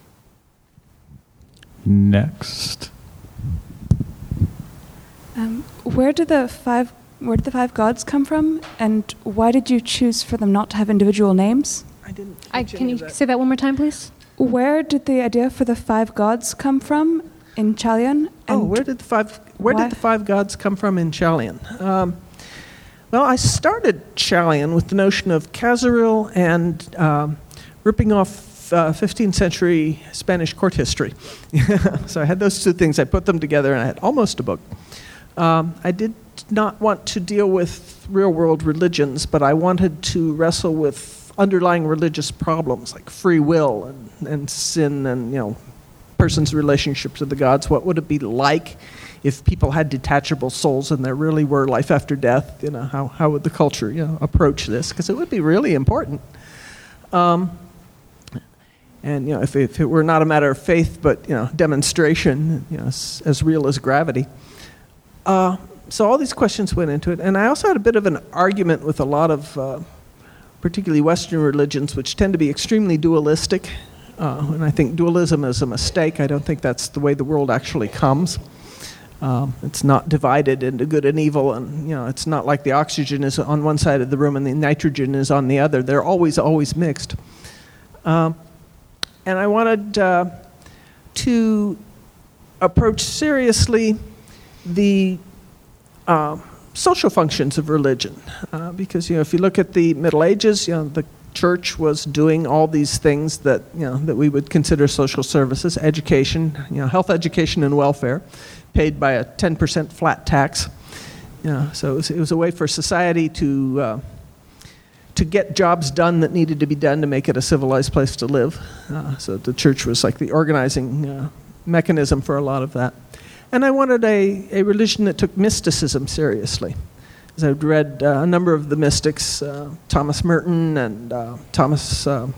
S3: Next.
S10: Um, where do the five where did the five gods come from, and why did you choose for them not to have individual names?
S4: I didn't.
S5: I, can you say that one more time, please?
S10: Where did the idea for the five gods come from in Chalion?
S4: Oh, where did the five where
S10: why?
S4: did the five gods come from in Chalion? Um, well, I started Chalion with the notion of Kazaril and um, ripping off Uh, fifteenth century Spanish court history. So I had those two things. I put them together, and I had almost a book. Um, I did not want to deal with real-world religions, but I wanted to wrestle with underlying religious problems like free will and, and sin and, you know, person's relationship to the gods. What would it be like if people had detachable souls and there really were life after death? You know, how how would the culture, you know, approach this? Because it would be really important. Um, And, you know, if, if it were not a matter of faith, but, you know, demonstration, you know, as, as real as gravity. Uh, so all these questions went into it. And I also had a bit of an argument with a lot of, uh, particularly Western religions, which tend to be extremely dualistic. Uh, and I think dualism is a mistake. I don't think that's the way the world actually comes. Um, it's not divided into good and evil, and, you know, it's not like the oxygen is on one side of the room and the nitrogen is on the other. They're always, always mixed. Um, And I wanted uh, to approach seriously the uh, social functions of religion, uh, because, you know, if you look at the Middle Ages, you know, the church was doing all these things that, you know, that we would consider social services, education, you know, health, education, and welfare, paid by a ten percent flat tax. You know, so it was, it was a way for society to uh, to get jobs done that needed to be done to make it a civilized place to live. Uh, so the church was like the organizing uh, mechanism for a lot of that. And I wanted a, a religion that took mysticism seriously. As I'd read uh, a number of the mystics, uh, Thomas Merton and uh, Thomas, uh,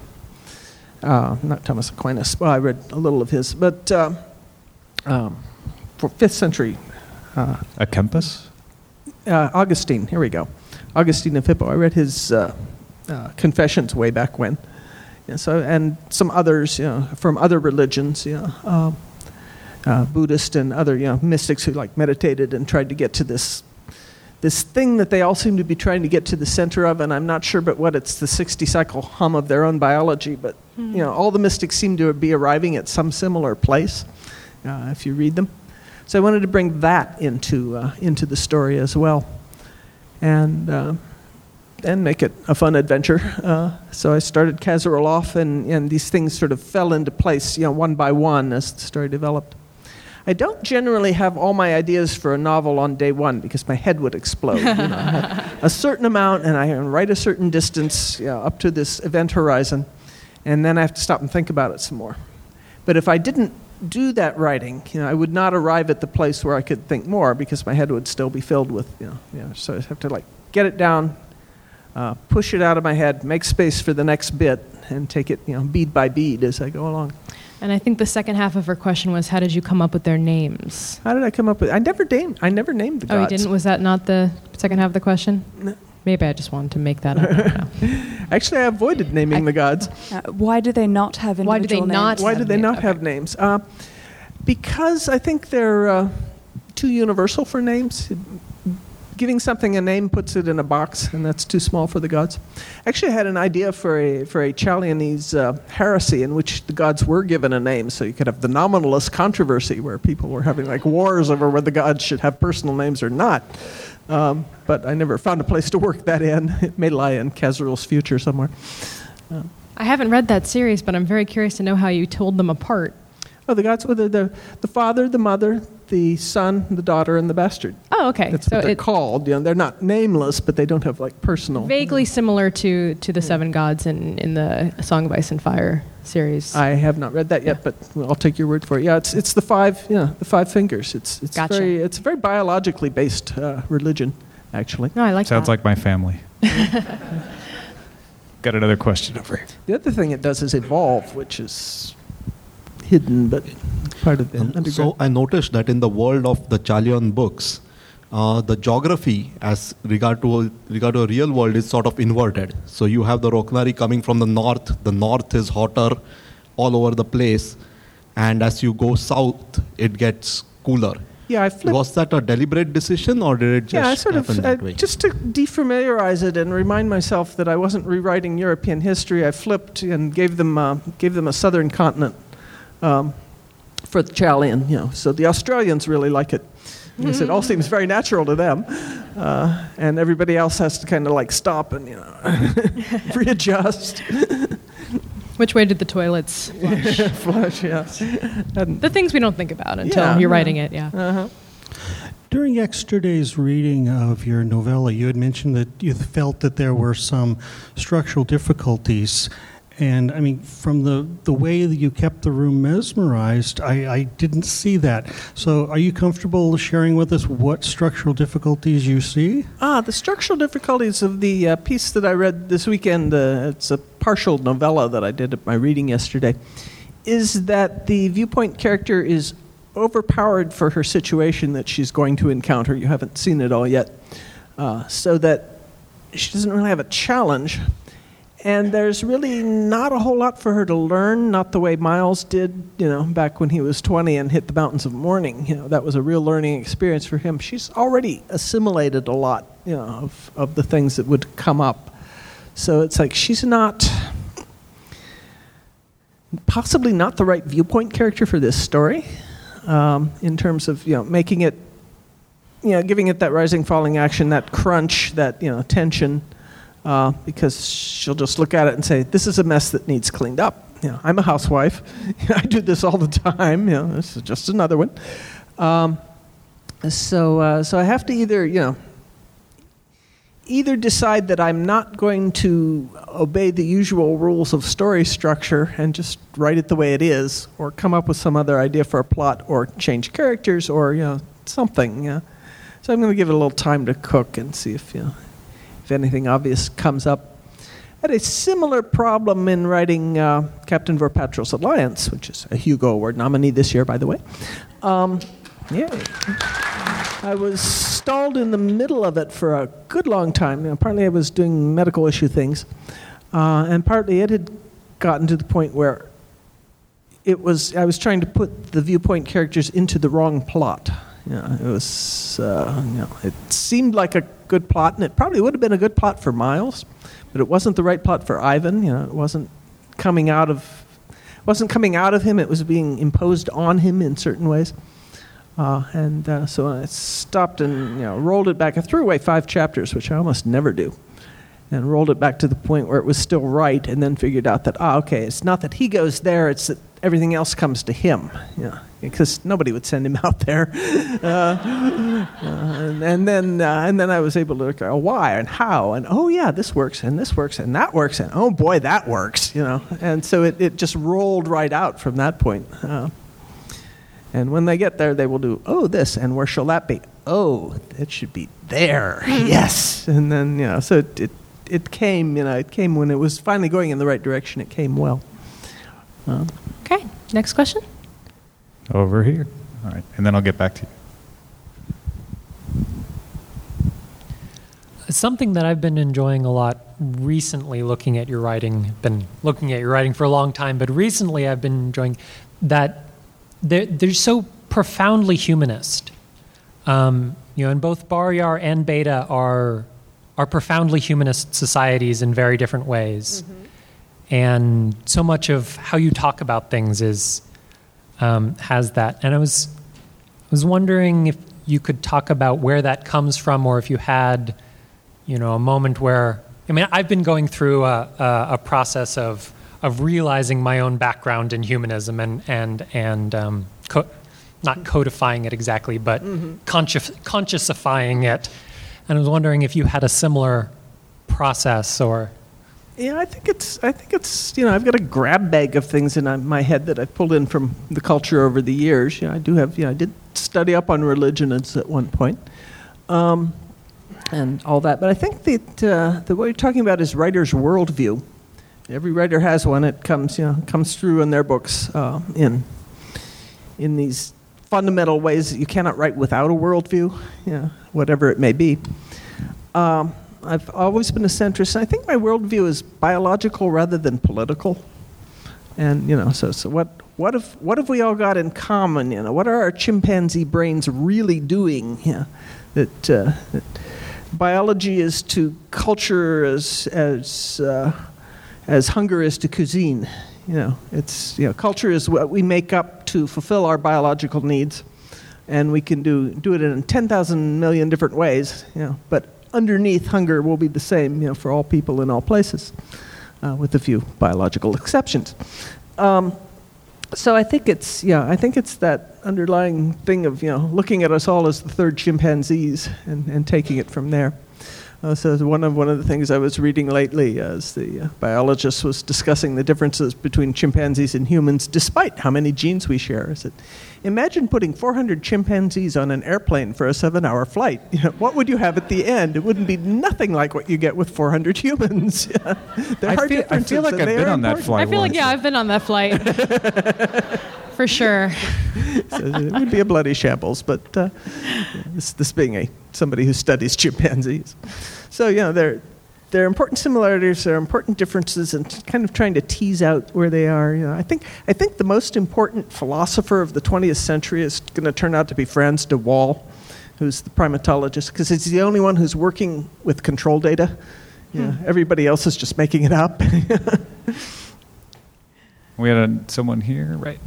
S4: uh, not Thomas Aquinas, well, I read a little of his, but uh, um, for fifth century. Uh,
S3: A Kempis?
S4: Uh, Augustine, here we go. Augustine of Hippo. I read his uh, uh, Confessions way back when. Yeah, so, and some others, you know, from other religions, you know, uh, uh, Buddhist and other, you know, mystics who like meditated and tried to get to this this thing that they all seem to be trying to get to the center of, and I'm not sure but what it's the sixty cycle hum of their own biology, but mm-hmm. you know, all the mystics seem to be arriving at some similar place uh, if you read them. So I wanted to bring that into uh, into the story as well, and uh, and make it a fun adventure. Uh, so I started Kazaril off, and, and these things sort of fell into place, you know, one by one as the story developed. I don't generally have all my ideas for a novel on day one because my head would explode. You know, I have a certain amount, and I can write a certain distance, you know, up to this event horizon, and then I have to stop and think about it some more. But if I didn't do that writing, you know, I would not arrive at the place where I could think more because my head would still be filled with, you know, you know so I have to like get it down, uh, push it out of my head, make space for the next bit, and take it, you know, bead by bead as I go along.
S5: And I think the second half of her question was, how did you come up with their names?
S4: How did I come up with? I never named. I never named the gods.
S5: Oh, you didn't? Was that not the second half of the question?
S4: No.
S5: Maybe I just wanted to make that up. I don't know.
S4: Actually, I avoided naming I, the gods.
S10: Uh, why do they not have individual
S5: Why do they
S10: names?
S5: not?
S4: Why do they not
S5: okay.
S4: have names? Uh, because I think they're uh, too universal for names. Giving something a name puts it in a box, and that's too small for the gods. Actually, I had an idea for a for a Chalionese uh, heresy in which the gods were given a name, so you could have the nominalist controversy where people were having like wars over whether the gods should have personal names or not. Um, but I never found a place to work that in. It may lie in Kazaril's future somewhere. Uh,
S5: I haven't read that series, but I'm very curious to know how you told them apart.
S4: Oh, the gods, well, the, the, the father, the mother, the son, the daughter, and the bastard.
S5: Oh, okay.
S4: That's
S5: so
S4: what they're
S5: it,
S4: called. You know, they're not nameless, but they don't have like personal.
S5: Vaguely similar to, to the Seven Gods in, in the Song of Ice and Fire series.
S4: I have not read that yet, but I'll take your word for it. Yeah, it's it's the five. Yeah, the five fingers. It's it's
S5: Gotcha.
S4: very it's a very biologically based uh, religion, actually.
S5: No, I like
S3: Sounds
S5: that.
S3: like my family. Got another question over here.
S4: The other thing it does is evolve, which is hidden, but part of the
S11: Um,
S4: underground.
S11: so I noticed that in the world of the Chalion books, uh, the geography as regard to regard to a real world is sort of inverted. So you have the Roknari coming from the north. The north is hotter all over the place, and as you go south, it gets cooler.
S4: Yeah, I flipped.
S11: Was that a deliberate decision, or did it just
S4: Yeah, I sort of
S11: happen
S4: uh,
S11: that way?
S4: just to defamiliarize it and remind myself that I wasn't rewriting European history. I flipped and gave them uh, gave them a southern continent um, for the Chalian. You know, so the Australians really like it. Because it all seems very natural to them, uh, and everybody else has to kind of like stop and you know readjust.
S5: Which way did the toilets flush?
S4: Flush, yeah. And,
S5: The things we don't think about until
S4: Yeah,
S5: you're
S4: yeah.
S5: writing it, yeah.
S4: uh-huh.
S12: During yesterday's reading of your novella, you had mentioned that you felt that there were some structural difficulties. And, I mean, from the, the way that you kept the room mesmerized, I, I didn't see that. So are you comfortable sharing with us what structural difficulties you see?
S4: Ah, the structural difficulties of the uh, piece that I read this weekend, uh, it's a partial novella that I did at my reading yesterday, is that the viewpoint character is overpowered for her situation that she's going to encounter. You haven't seen it all yet. Uh, so that she doesn't really have a challenge. And there's really not a whole lot for her to learn, not the way Miles did, you know, back when he was twenty and hit the mountains of mourning. You know, that was a real learning experience for him. She's already assimilated a lot, you know, of, of the things that would come up. So it's like she's not, possibly not the right viewpoint character for this story, um, in terms of, you know, making it, you know, giving it that rising, falling action, that crunch, that, you know, tension. Uh, because she'll just look at it and say, this is a mess that needs cleaned up. You know, I'm a housewife. I do this all the time. You know, this is just another one. Um, so, uh, so I have to either, you know, either decide that I'm not going to obey the usual rules of story structure and just write it the way it is, or come up with some other idea for a plot, or change characters, or you know something. You know. So I'm going to give it a little time to cook and see if you know, if anything obvious comes up. I had a similar problem in writing uh, Captain Vorpatrol's Alliance, which is a Hugo Award nominee this year, by the way. Um, yeah. I was stalled in the middle of it for a good long time. You know, partly I was doing medical issue things, uh, and partly it had gotten to the point where it was I was trying to put the viewpoint characters into the wrong plot. You know, it was uh, you know, it seemed like a good plot, and it probably would have been a good plot for Miles, but it wasn't the right plot for Ivan. You know, it wasn't coming out of wasn't coming out of him. It was being imposed on him in certain ways. Uh, and uh, so I stopped and you know rolled it back. I threw away five chapters, which I almost never do, and rolled it back to the point where it was still right, and then figured out that, ah, okay, it's not that he goes there, it's that everything else comes to him. Yeah, because nobody would send him out there. Uh, uh, and, and then uh, and then I was able to look at why and how, and oh yeah, this works, and this works, and that works, and oh boy, that works. You know, and so it, it just rolled right out from that point. Uh, And when they get there, they will do, oh, this, and where shall that be? Oh, it should be there. Yes. And then, you know, so it, it it came, you know, it came when it was finally going in the right direction. It came well. Um,
S5: okay, next question.
S3: Over here. All right, and then I'll get back to you.
S13: Something that I've been enjoying a lot recently, looking at your writing, been looking at your writing for a long time, but recently I've been enjoying that They're, they're so profoundly humanist. Um, you know, and both Barr-Yar and Beta are are profoundly humanist societies in very different ways. Mm-hmm. And so much of how you talk about things is um, has that. And I was was wondering if you could talk about where that comes from, or if you had, you know, a moment where, I mean, I've been going through a, a, a process of of realizing my own background in humanism and and and um, co- not codifying it exactly, but mm-hmm. conscious consciousifying it. And I was wondering if you had a similar process, or
S4: yeah, I think it's I think it's you know I've got a grab bag of things in my head that I've pulled in from the culture over the years. You know, I do have you know I did study up on religion at one point, um, and all that. But I think that uh, that what you're talking about is writer's worldview. Every writer has one. It comes, you know, comes through in their books uh, in in these fundamental ways that you cannot write without a worldview, you know, whatever it may be. Um, I've always been a centrist, and I think my worldview is biological rather than political. And you know, so so what what have what have we all got in common? You know, what are our chimpanzee brains really doing? You know, that, uh, that biology is to culture as as uh, as hunger is to cuisine. You know, it's you know, culture is what we make up to fulfill our biological needs, and we can do do it in ten thousand million different ways. You know, but underneath, hunger will be the same, you know, for all people in all places, uh, with a few biological exceptions. Um, so I think it's yeah, I think it's that underlying thing of you know looking at us all as the third chimpanzees and, and taking it from there. Uh, so one of one of the things I was reading lately, as the uh, biologist was discussing the differences between chimpanzees and humans, despite how many genes we share, is that imagine putting four hundred chimpanzees on an airplane for a seven-hour flight. You know, what would you have at the end? It wouldn't be nothing like what you get with four hundred humans. Yeah. There
S3: I
S4: are
S3: feel, I
S4: differences,
S3: feel like I've
S4: and they
S3: been
S4: are
S3: on that
S4: important.
S3: flight
S5: I feel
S3: once.
S5: like, yeah, I've been on that flight. For sure.
S4: So it would be a bloody shambles, but uh, this, this being a somebody who studies chimpanzees. So, you know, there, there are important similarities, there are important differences, and kind of trying to tease out where they are. You know, I think I think the most important philosopher of the twentieth century is going to turn out to be Frans de Waal, who's the primatologist, because he's the only one who's working with control data. You know, hmm. Everybody else is just making it up.
S3: We had a, someone here, right?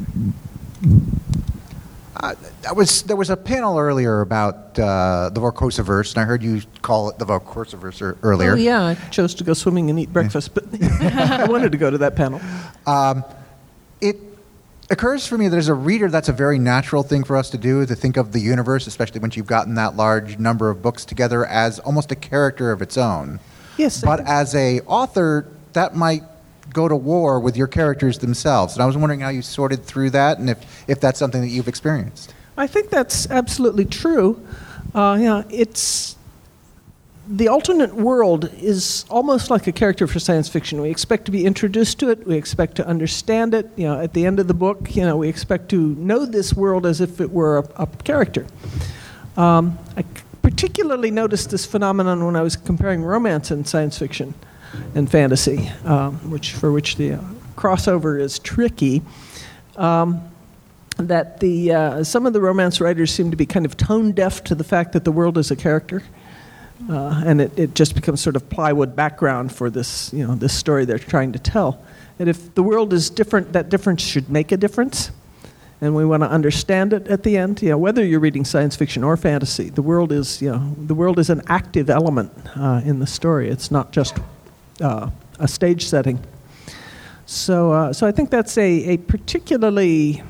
S14: Uh, that was there was a panel earlier about uh, the Vorkosiverse, and I heard you call it the Vorkosiverse earlier.
S4: Oh yeah, I chose to go swimming and eat breakfast, but I wanted to go to that panel.
S14: Um, it occurs for me that as a reader, that's a very natural thing for us to do, to think of the universe, especially once you've gotten that large number of books together, as almost a character of its own.
S4: Yes.
S14: But as a author, that might go to war with your characters themselves. And I was wondering how you sorted through that, and if, if that's something that you've experienced.
S4: I think that's absolutely true. Uh, yeah, it's the alternate world is almost like a character for science fiction. We expect to be introduced to it. We expect to understand it. You know, at the end of the book, you know, we expect to know this world as if it were a, a character. Um, I particularly noticed this phenomenon when I was comparing romance and science fiction and fantasy, um, which for which the uh, crossover is tricky. Um, that the uh, some of the romance writers seem to be kind of tone deaf to the fact that the world is a character, uh, and it, it just becomes sort of plywood background for this you know this story they're trying to tell. And if the world is different, that difference should make a difference, and we want to understand it at the end. You know, whether you're reading science fiction or fantasy, the world is you know the world is an active element uh, in the story. It's not just Uh, a stage setting. So, uh, so I think that's a, a particularly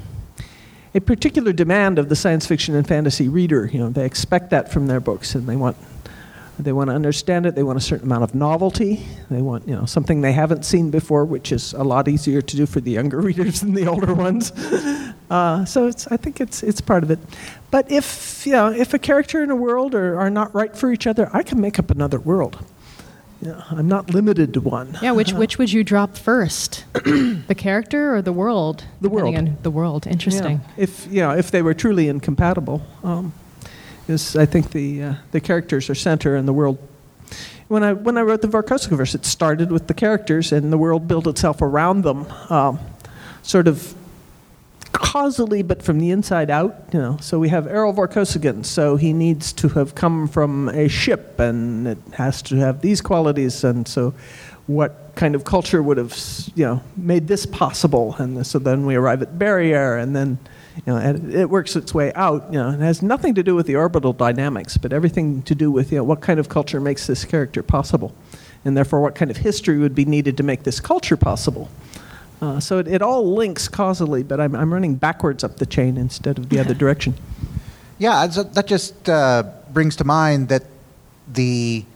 S4: a particular demand of the science fiction and fantasy reader. You know, they expect that from their books, and they want they want to understand it. They want a certain amount of novelty. They want you know something they haven't seen before, which is a lot easier to do for the younger readers than the older ones. Uh, so it's I think it's it's part of it. But if you know if a character and a world are, are not right for each other, I can make up another world. Yeah, I'm not limited to one.
S5: Yeah, which which would you drop first, the character or the world?
S4: The world.
S5: On the world. Interesting.
S4: Yeah. If you know, if they were truly incompatible, um, is I think the uh, the characters are center and the world. When I when I wrote the Vorkosigaverse, it started with the characters and the world built itself around them, um, sort of causally, but from the inside out. You know, so we have Errol Vorkosigan, so he needs to have come from a ship, and it has to have these qualities. And so, what kind of culture would have, you know, made this possible? And so then we arrive at Barrier, and then, you know, and it works its way out. You know, it has nothing to do with the orbital dynamics, but everything to do with you know what kind of culture makes this character possible, and therefore what kind of history would be needed to make this culture possible. Uh, so it, it all links causally, but I'm, I'm running backwards up the chain instead of the other direction.
S14: Yeah, so that just uh, brings to mind that the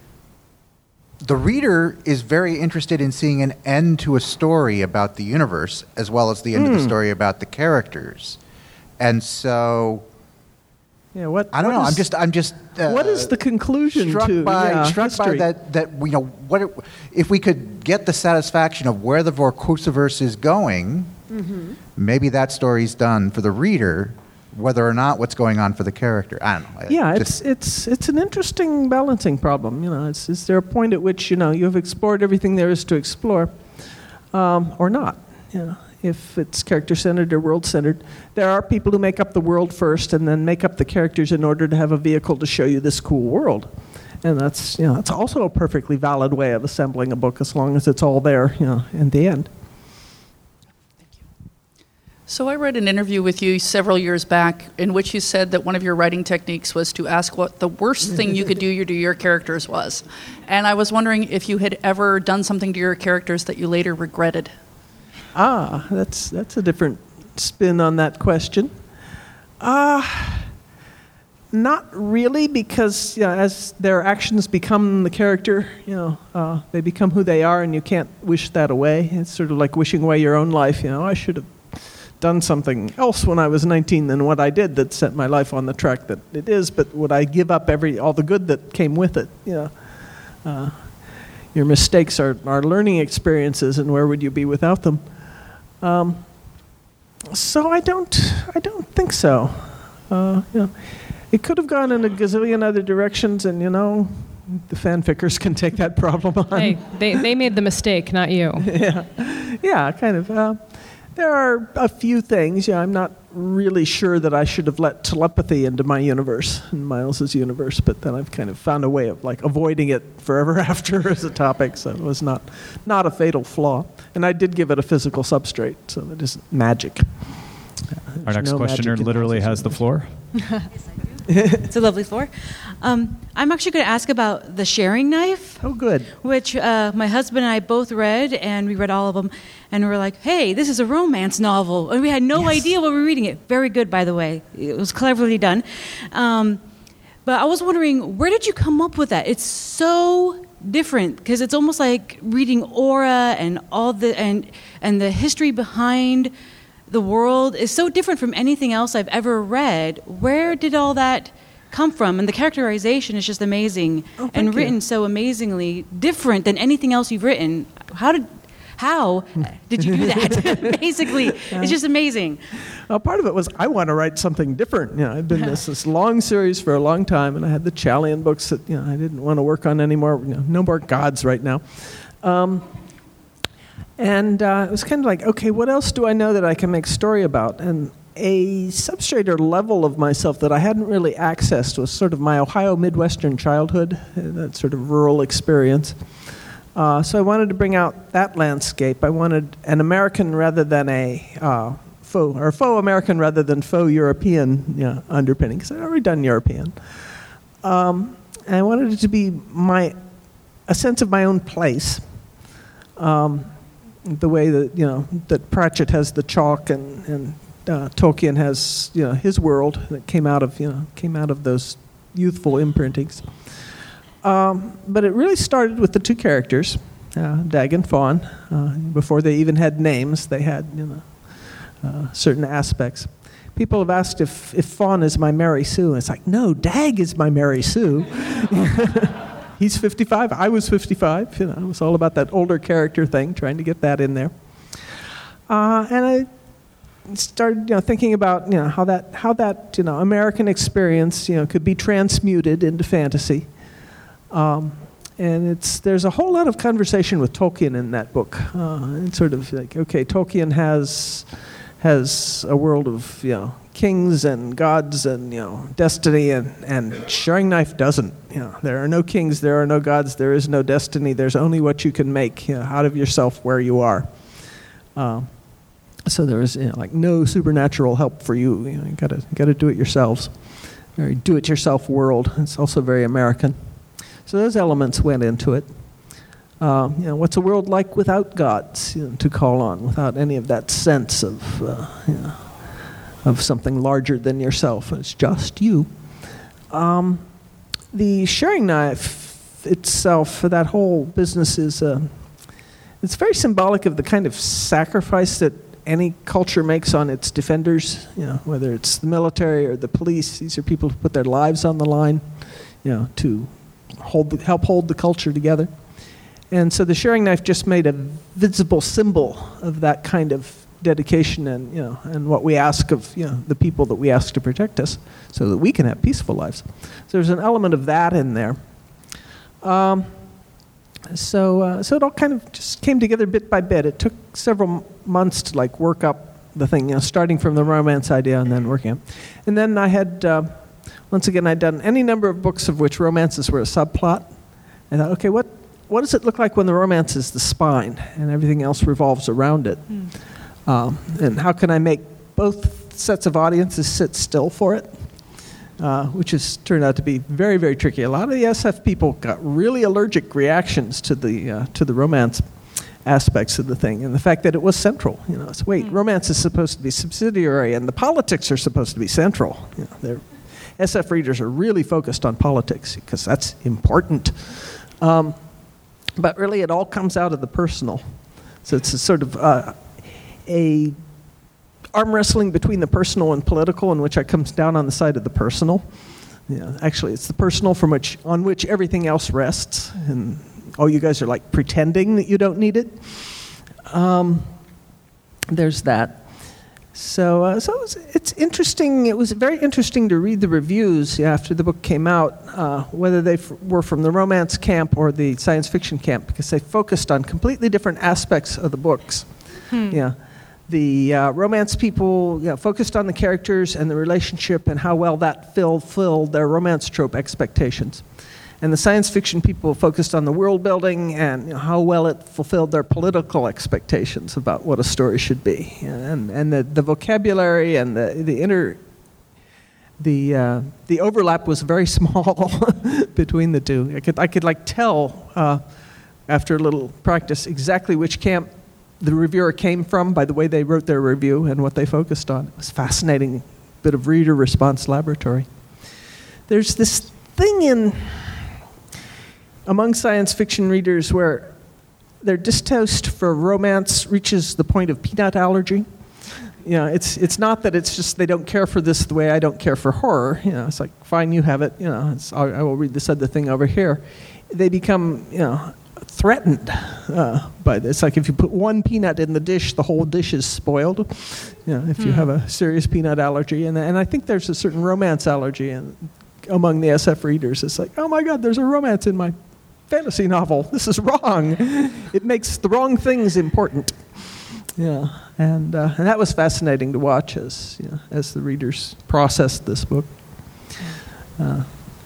S14: the reader is very interested in seeing an end to a story about the universe, as well as the end mm. of the story about the characters, and so.
S4: Yeah, what?
S14: I don't
S4: what
S14: know.
S4: Is,
S14: I'm just. I'm just. Uh,
S4: what is the conclusion
S14: struck
S4: to
S14: by,
S4: yeah,
S14: struck
S4: history?
S14: by that? That you know, what it, if we could get the satisfaction of where the Vorkosiverse is going, mm-hmm. maybe that story's done for the reader, whether or not what's going on for the character. I don't know.
S4: Yeah,
S14: just,
S4: it's it's it's an interesting balancing problem. You know, it's, is there a point at which you know you have explored everything there is to explore, um, or not? You know. If it's character-centered or world-centered. There are people who make up the world first and then make up the characters in order to have a vehicle to show you this cool world. And that's, you know, that's also a perfectly valid way of assembling a book as long as it's all there, you know, in the end.
S15: So I read an interview with you several years back in which you said that one of your writing techniques was to ask what the worst thing you could do to your characters was. And I was wondering if you had ever done something to your characters that you later regretted.
S4: Ah, that's that's a different spin on that question. Uh, not really, because you know, as their actions become the character, you know, uh, they become who they are, and you can't wish that away. It's sort of like wishing away your own life. You know, I should have done something else when I was nineteen than what I did that set my life on the track that it is. But would I give up every all the good that came with it? You know. Uh, your mistakes are, are learning experiences, and where would you be without them? Um, so I don't, I don't think so. Uh, you know, it could have gone in a gazillion other directions, and you know, the fanfickers can take that problem on.
S5: Hey, they they made the mistake, not you.
S4: yeah, yeah, kind of. Uh, there are a few things. Yeah, I'm not really sure that I should have let telepathy into my universe, in Miles's universe, but then I've kind of found a way of like avoiding it forever after as a topic, so it was not not a fatal flaw. And I did give it a physical substrate, so it isn't magic.
S3: Our next
S4: no
S3: questioner
S4: magic
S3: literally has the floor.
S16: Yes, I do. It's a lovely floor. Um, I'm actually going to ask about The Sharing Knife.
S4: Oh, good.
S16: Which uh, my husband and I both read, and we read all of them, and we were like, hey, this is a romance novel. And we had no
S4: Yes.
S16: idea what we were reading it. Very good, by the way. It was cleverly done. Um, but I was wondering, where did you come up with that? It's so different, because it's almost like reading aura and all the and and the history behind the world is so different from anything else I've ever read. Where did all that come from? And the characterization is just amazing
S4: Oh,
S16: and
S4: thank
S16: written
S4: you.
S16: so amazingly different than anything else you've written. How did how did you do that? Basically, it's just amazing.
S4: Well, part of it was I want to write something different. You know, I've been this this long series for a long time, and I had the Chalian books that you know I didn't want to work on anymore. You know, no more gods right now. Um, and uh, it was kind of like, okay, what else do I know that I can make story about? And a substrate or level of myself that I hadn't really accessed was sort of my Ohio Midwestern childhood, uh, that sort of rural experience. Uh, so I wanted to bring out that landscape. I wanted an American rather than a uh, faux, or faux American rather than faux European you know, underpinning, because I'd already done European. Um, and I wanted it to be my a sense of my own place. Um, the way that you know that Pratchett has the chalk and and uh, Tolkien has you know his world that came out of you know came out of those youthful imprintings. Um, but it really started with the two characters, uh, Dag and Fawn. Uh, before they even had names, they had you know uh, certain aspects. People have asked if if Fawn is my Mary Sue, and it's like, no, Dag is my Mary Sue. He's fifty-five. I was fifty-five. You know, it was all about that older character thing, trying to get that in there. Uh, and I started, you know, thinking about, you know, how that how that you know American experience, you know, could be transmuted into fantasy. Um, and it's there's a whole lot of conversation with Tolkien in that book. Uh, it's sort of like, okay, Tolkien has has a world of you know kings and gods and you know destiny, and and Sharing Knife doesn't. You know, there are no kings, there are no gods, there is no destiny. There's only what you can make you know, out of yourself where you are. Um, so there is you know, like no supernatural help for you. You know, you gotta gotta do it yourselves. Very do-it-yourself world. It's also very American. So those elements went into it. Um, you know, what's a world like without gods you know, to call on, without any of that sense of, uh, you know, of something larger than yourself? It's just you. Um, the Sharing Knife itself, that whole business is, uh, it's very symbolic of the kind of sacrifice that any culture makes on its defenders. You know, whether it's the military or the police, these are people who put their lives on the line, you know, to hold the, help hold the culture together. And so the Sharing Knife just made a visible symbol of that kind of dedication and you know and what we ask of you know the people that we ask to protect us, so that we can have peaceful lives. So there's an element of that in there. Um, so uh, so it all kind of just came together bit by bit. It took several months to like work up the thing, you know, starting from the romance idea and then working it. And then I had uh, once again I'd done any number of books of which romances were a subplot. I thought, okay, what what does it look like when the romance is the spine and everything else revolves around it? Mm. Um, and how can I make both sets of audiences sit still for it? Uh, which has turned out to be very, very tricky. A lot of the S F people got really allergic reactions to the uh, to the romance aspects of the thing, and the fact that it was central. You know, it's wait, mm. romance is supposed to be subsidiary, and the politics are supposed to be central. You know, they're, S F readers are really focused on politics because that's important. Um, but really, it all comes out of the personal. So it's a sort of uh, a arm wrestling between the personal and political, in which I comes down on the side of the personal. You know, actually, it's the personal from which on which everything else rests, and all you guys are like pretending that you don't need it. Um, there's that. So, uh, so it was, it's interesting. It was very interesting to read the reviews after the book came out, uh, whether they f- were from the romance camp or the science fiction camp, because they focused on completely different aspects of the books. Hmm. Yeah. The uh, romance people you know, focused on the characters and the relationship and how well that fulfilled their romance trope expectations. And the science fiction people focused on the world building and you know, how well it fulfilled their political expectations about what a story should be. And, and the, the vocabulary and the, the inner the uh, the overlap was very small between the two. I could I could like tell uh, after a little practice exactly which camp the reviewer came from by the way they wrote their review and what they focused on. It was fascinating bit of reader response laboratory. There's this thing in among science fiction readers where their distaste for romance reaches the point of peanut allergy. You know, it's it's not that it's just they don't care for this the way I don't care for horror. You know, it's like, fine, you have it. You know, it's, I, I will read this other thing over here. They become, you know, threatened uh, by this. It's like if you put one peanut in the dish, the whole dish is spoiled. You know, if you
S5: Hmm.
S4: have a serious peanut allergy, and and I think there's a certain romance allergy in, among the S F readers. It's like, oh my God, there's a romance in my fantasy novel. This is wrong. It makes the wrong things important. Yeah, and uh, and that was fascinating to watch as you know, as the readers processed this book. Uh,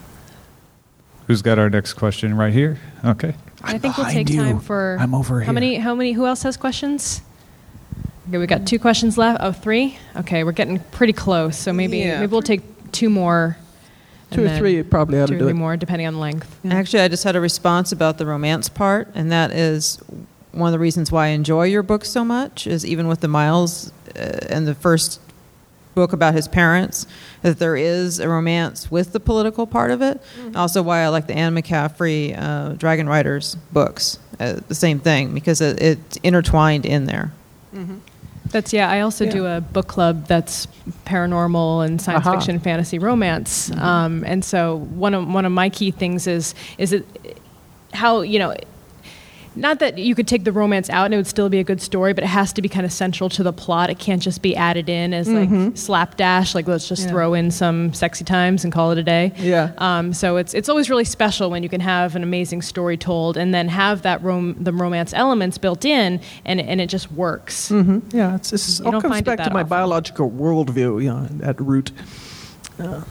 S3: Who's got our next question right here? Okay.
S5: I think we'll
S3: behind
S5: take time
S3: you.
S5: for.
S3: I'm over
S5: how
S3: here.
S5: many? How many? Who else has questions? Okay, we got two questions left. Oh, three. Okay, we're getting pretty close. So maybe
S4: Yeah.
S5: maybe we'll take two more. and
S4: Two or
S5: then
S4: three probably ought to
S5: two or
S4: do
S5: three
S4: it.
S5: more, depending on length.
S17: Actually, I just had a response about the romance part, and that is one of the reasons why I enjoy your book so much, is even with the Miles uh, and the first book about his parents, that there is a romance with the political part of it.
S5: Mm-hmm.
S17: Also why I like the Anne McCaffrey uh, Dragon Riders books, uh, the same thing, because it, it's intertwined in there.
S5: That's yeah. I also do a book club that's paranormal and science
S17: Aha.
S5: fiction, fantasy, romance. Um, and so one of one of my key things is is it how you know. Not that you could take the romance out and it would still be a good story, but it has to be kind of central to the plot. It can't just be added in as like
S4: Mhm.
S5: slapdash, like let's just
S4: Yeah.
S5: throw in some sexy times and call it a day.
S4: Yeah.
S5: Um, so it's it's always really special when you can have an amazing story told and then have that rom- the romance elements built in, and and it just works.
S4: hmm Yeah, it's, it's
S5: You
S4: all
S5: don't
S4: comes
S5: find it
S4: back to
S5: that
S4: my
S5: often.
S4: biological worldview, you know, at root. Uh,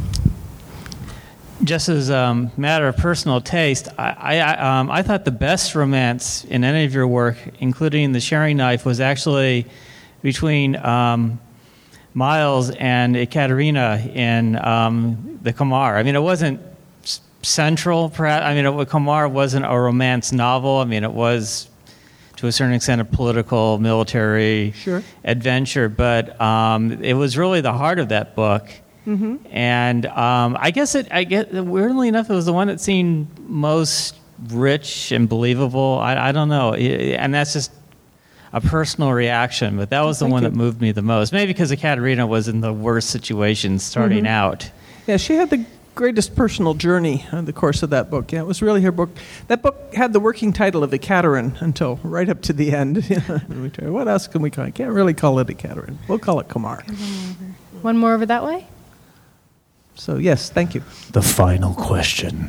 S18: Just as a um, matter of personal taste, I, I, um, I thought the best romance in any of your work, including The Sharing Knife, was actually between um, Miles and Ekaterina in um, The Kamar. I mean, it wasn't s- central, perhaps. I mean, it, Kamar wasn't a romance novel. I mean, it was, to a certain extent, a political, military
S4: Sure.
S18: adventure. But um, it was really the heart of that book.
S4: Mm-hmm.
S18: And um, I guess it, I get weirdly enough, it was the one that seemed most rich and believable. I, I don't know, I- and that's just a personal reaction. But that was the
S4: Thank
S18: one
S4: you.
S18: that moved me the most. Maybe because Ekaterina was in the worst situation starting
S4: Mhm.
S18: out.
S4: Yeah, she had the greatest personal journey in the course of that book. Yeah, it was really her book. That book had the working title of Ekaterin until right up to the end. And we tried, what else can we call it? I can't really call it Ekaterin. We'll call it Kamar.
S5: One more over that way.
S4: So yes, thank you.
S3: The final question.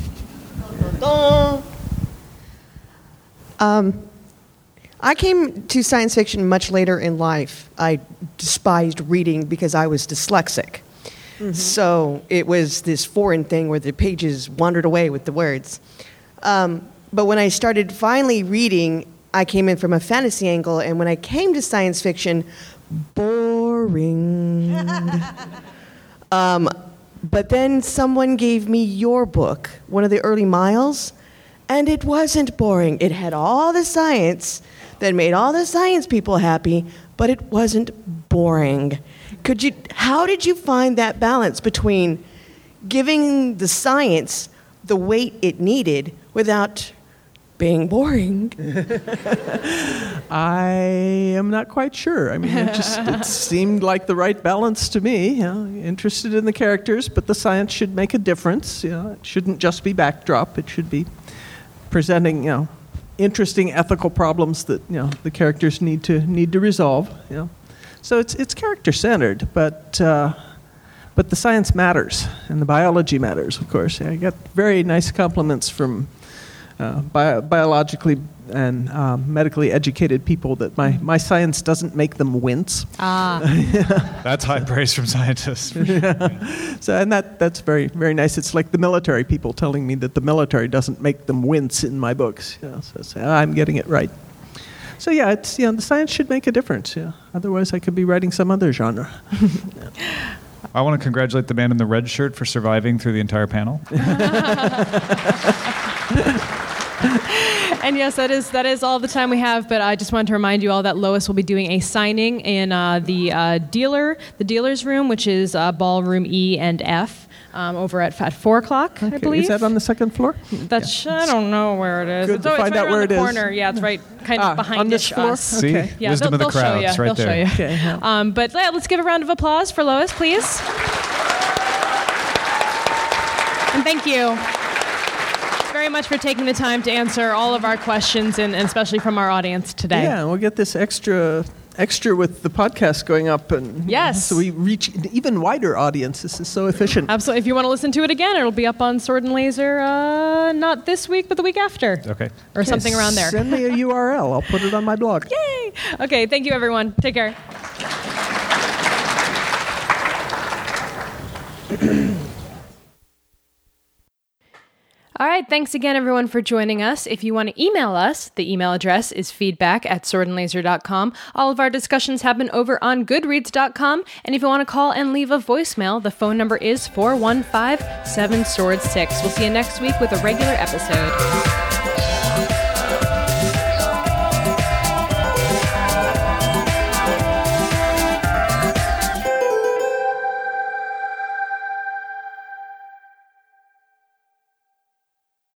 S19: Um, I came to science fiction much later in life. I despised reading because I was dyslexic. So it was this foreign thing where the pages wandered away with the words. Um, but when I started finally reading, I came in from a fantasy angle, and when I came to science fiction, boring. um, but then someone gave me your book, one of the early Miles, and it wasn't boring. It had all the science that made all the science people happy, but it wasn't boring. Could you? How did you find that balance between giving the science the weight it needed without being boring?
S4: I am not quite sure. I mean, it just it seemed like the right balance to me. You know, interested in the characters, but the science should make a difference. You know, it shouldn't just be backdrop. It should be presenting, you know, interesting ethical problems that you know the characters need to need to resolve. You know, so it's it's character centered, but. Uh, But the science matters, and the biology matters, of course. I got very nice compliments from uh, bio- biologically and um, medically educated people that my, my science doesn't make them wince.
S5: Ah.
S3: That's high praise from scientists.
S4: Yeah. So, and that, that's very, very nice. It's like the military people telling me that the military doesn't make them wince in my books. You know, so I say, "Ah, I'm getting it right." So yeah, it's, you know, the science should make a difference. Yeah. Otherwise, I could be writing some other genre.
S3: I want to congratulate the man in the red shirt for surviving through the entire panel.
S5: And yes, that is that is all the time we have. But I just wanted to remind you all that Lois will be doing a signing in uh, the uh, dealer, the dealer's room, which is uh, ballroom E and F, um, over at, at four o'clock,
S4: Okay,
S5: I believe.
S4: Is that on the second floor?
S5: That's I don't know where it is.
S4: Good
S5: it's,
S4: to
S5: oh,
S4: find
S5: it's right
S4: out
S5: around
S4: where
S5: the
S4: it is.
S5: corner. Yeah, it's right kind of
S4: Ah,
S5: behind
S4: on this floor?
S5: us.
S3: See?
S4: Okay.
S5: Yeah,
S3: Wisdom
S5: they'll,
S3: of the
S5: they'll show
S3: crowds,
S5: you.
S3: right
S5: they'll
S3: there.
S5: Show you.
S4: Okay, yeah.
S5: Um, but yeah, let's give a round of applause for Lois, please. And thank you very much for taking the time to answer all of our questions, and, and especially from our audience today.
S4: Yeah, we'll get this extra extra with the podcast going up, and
S5: Yes.
S4: so we reach an even wider audience. This is so efficient.
S5: Absolutely. If you want to listen to it again, it'll be up on Sword and Laser, uh, not this week, but the week after.
S3: Okay.
S5: Or something around there.
S4: Send me a U R L. I'll put it on my blog.
S5: Yay! Okay, thank you, everyone. Take care. All right, thanks again, everyone, for joining us. If you want to email us, the email address is feedback at sword and laser dot com. All of our discussions happen over on goodreads dot com. And if you want to call and leave a voicemail, the phone number is four one five, seven sword six. We'll see you next week with a regular episode.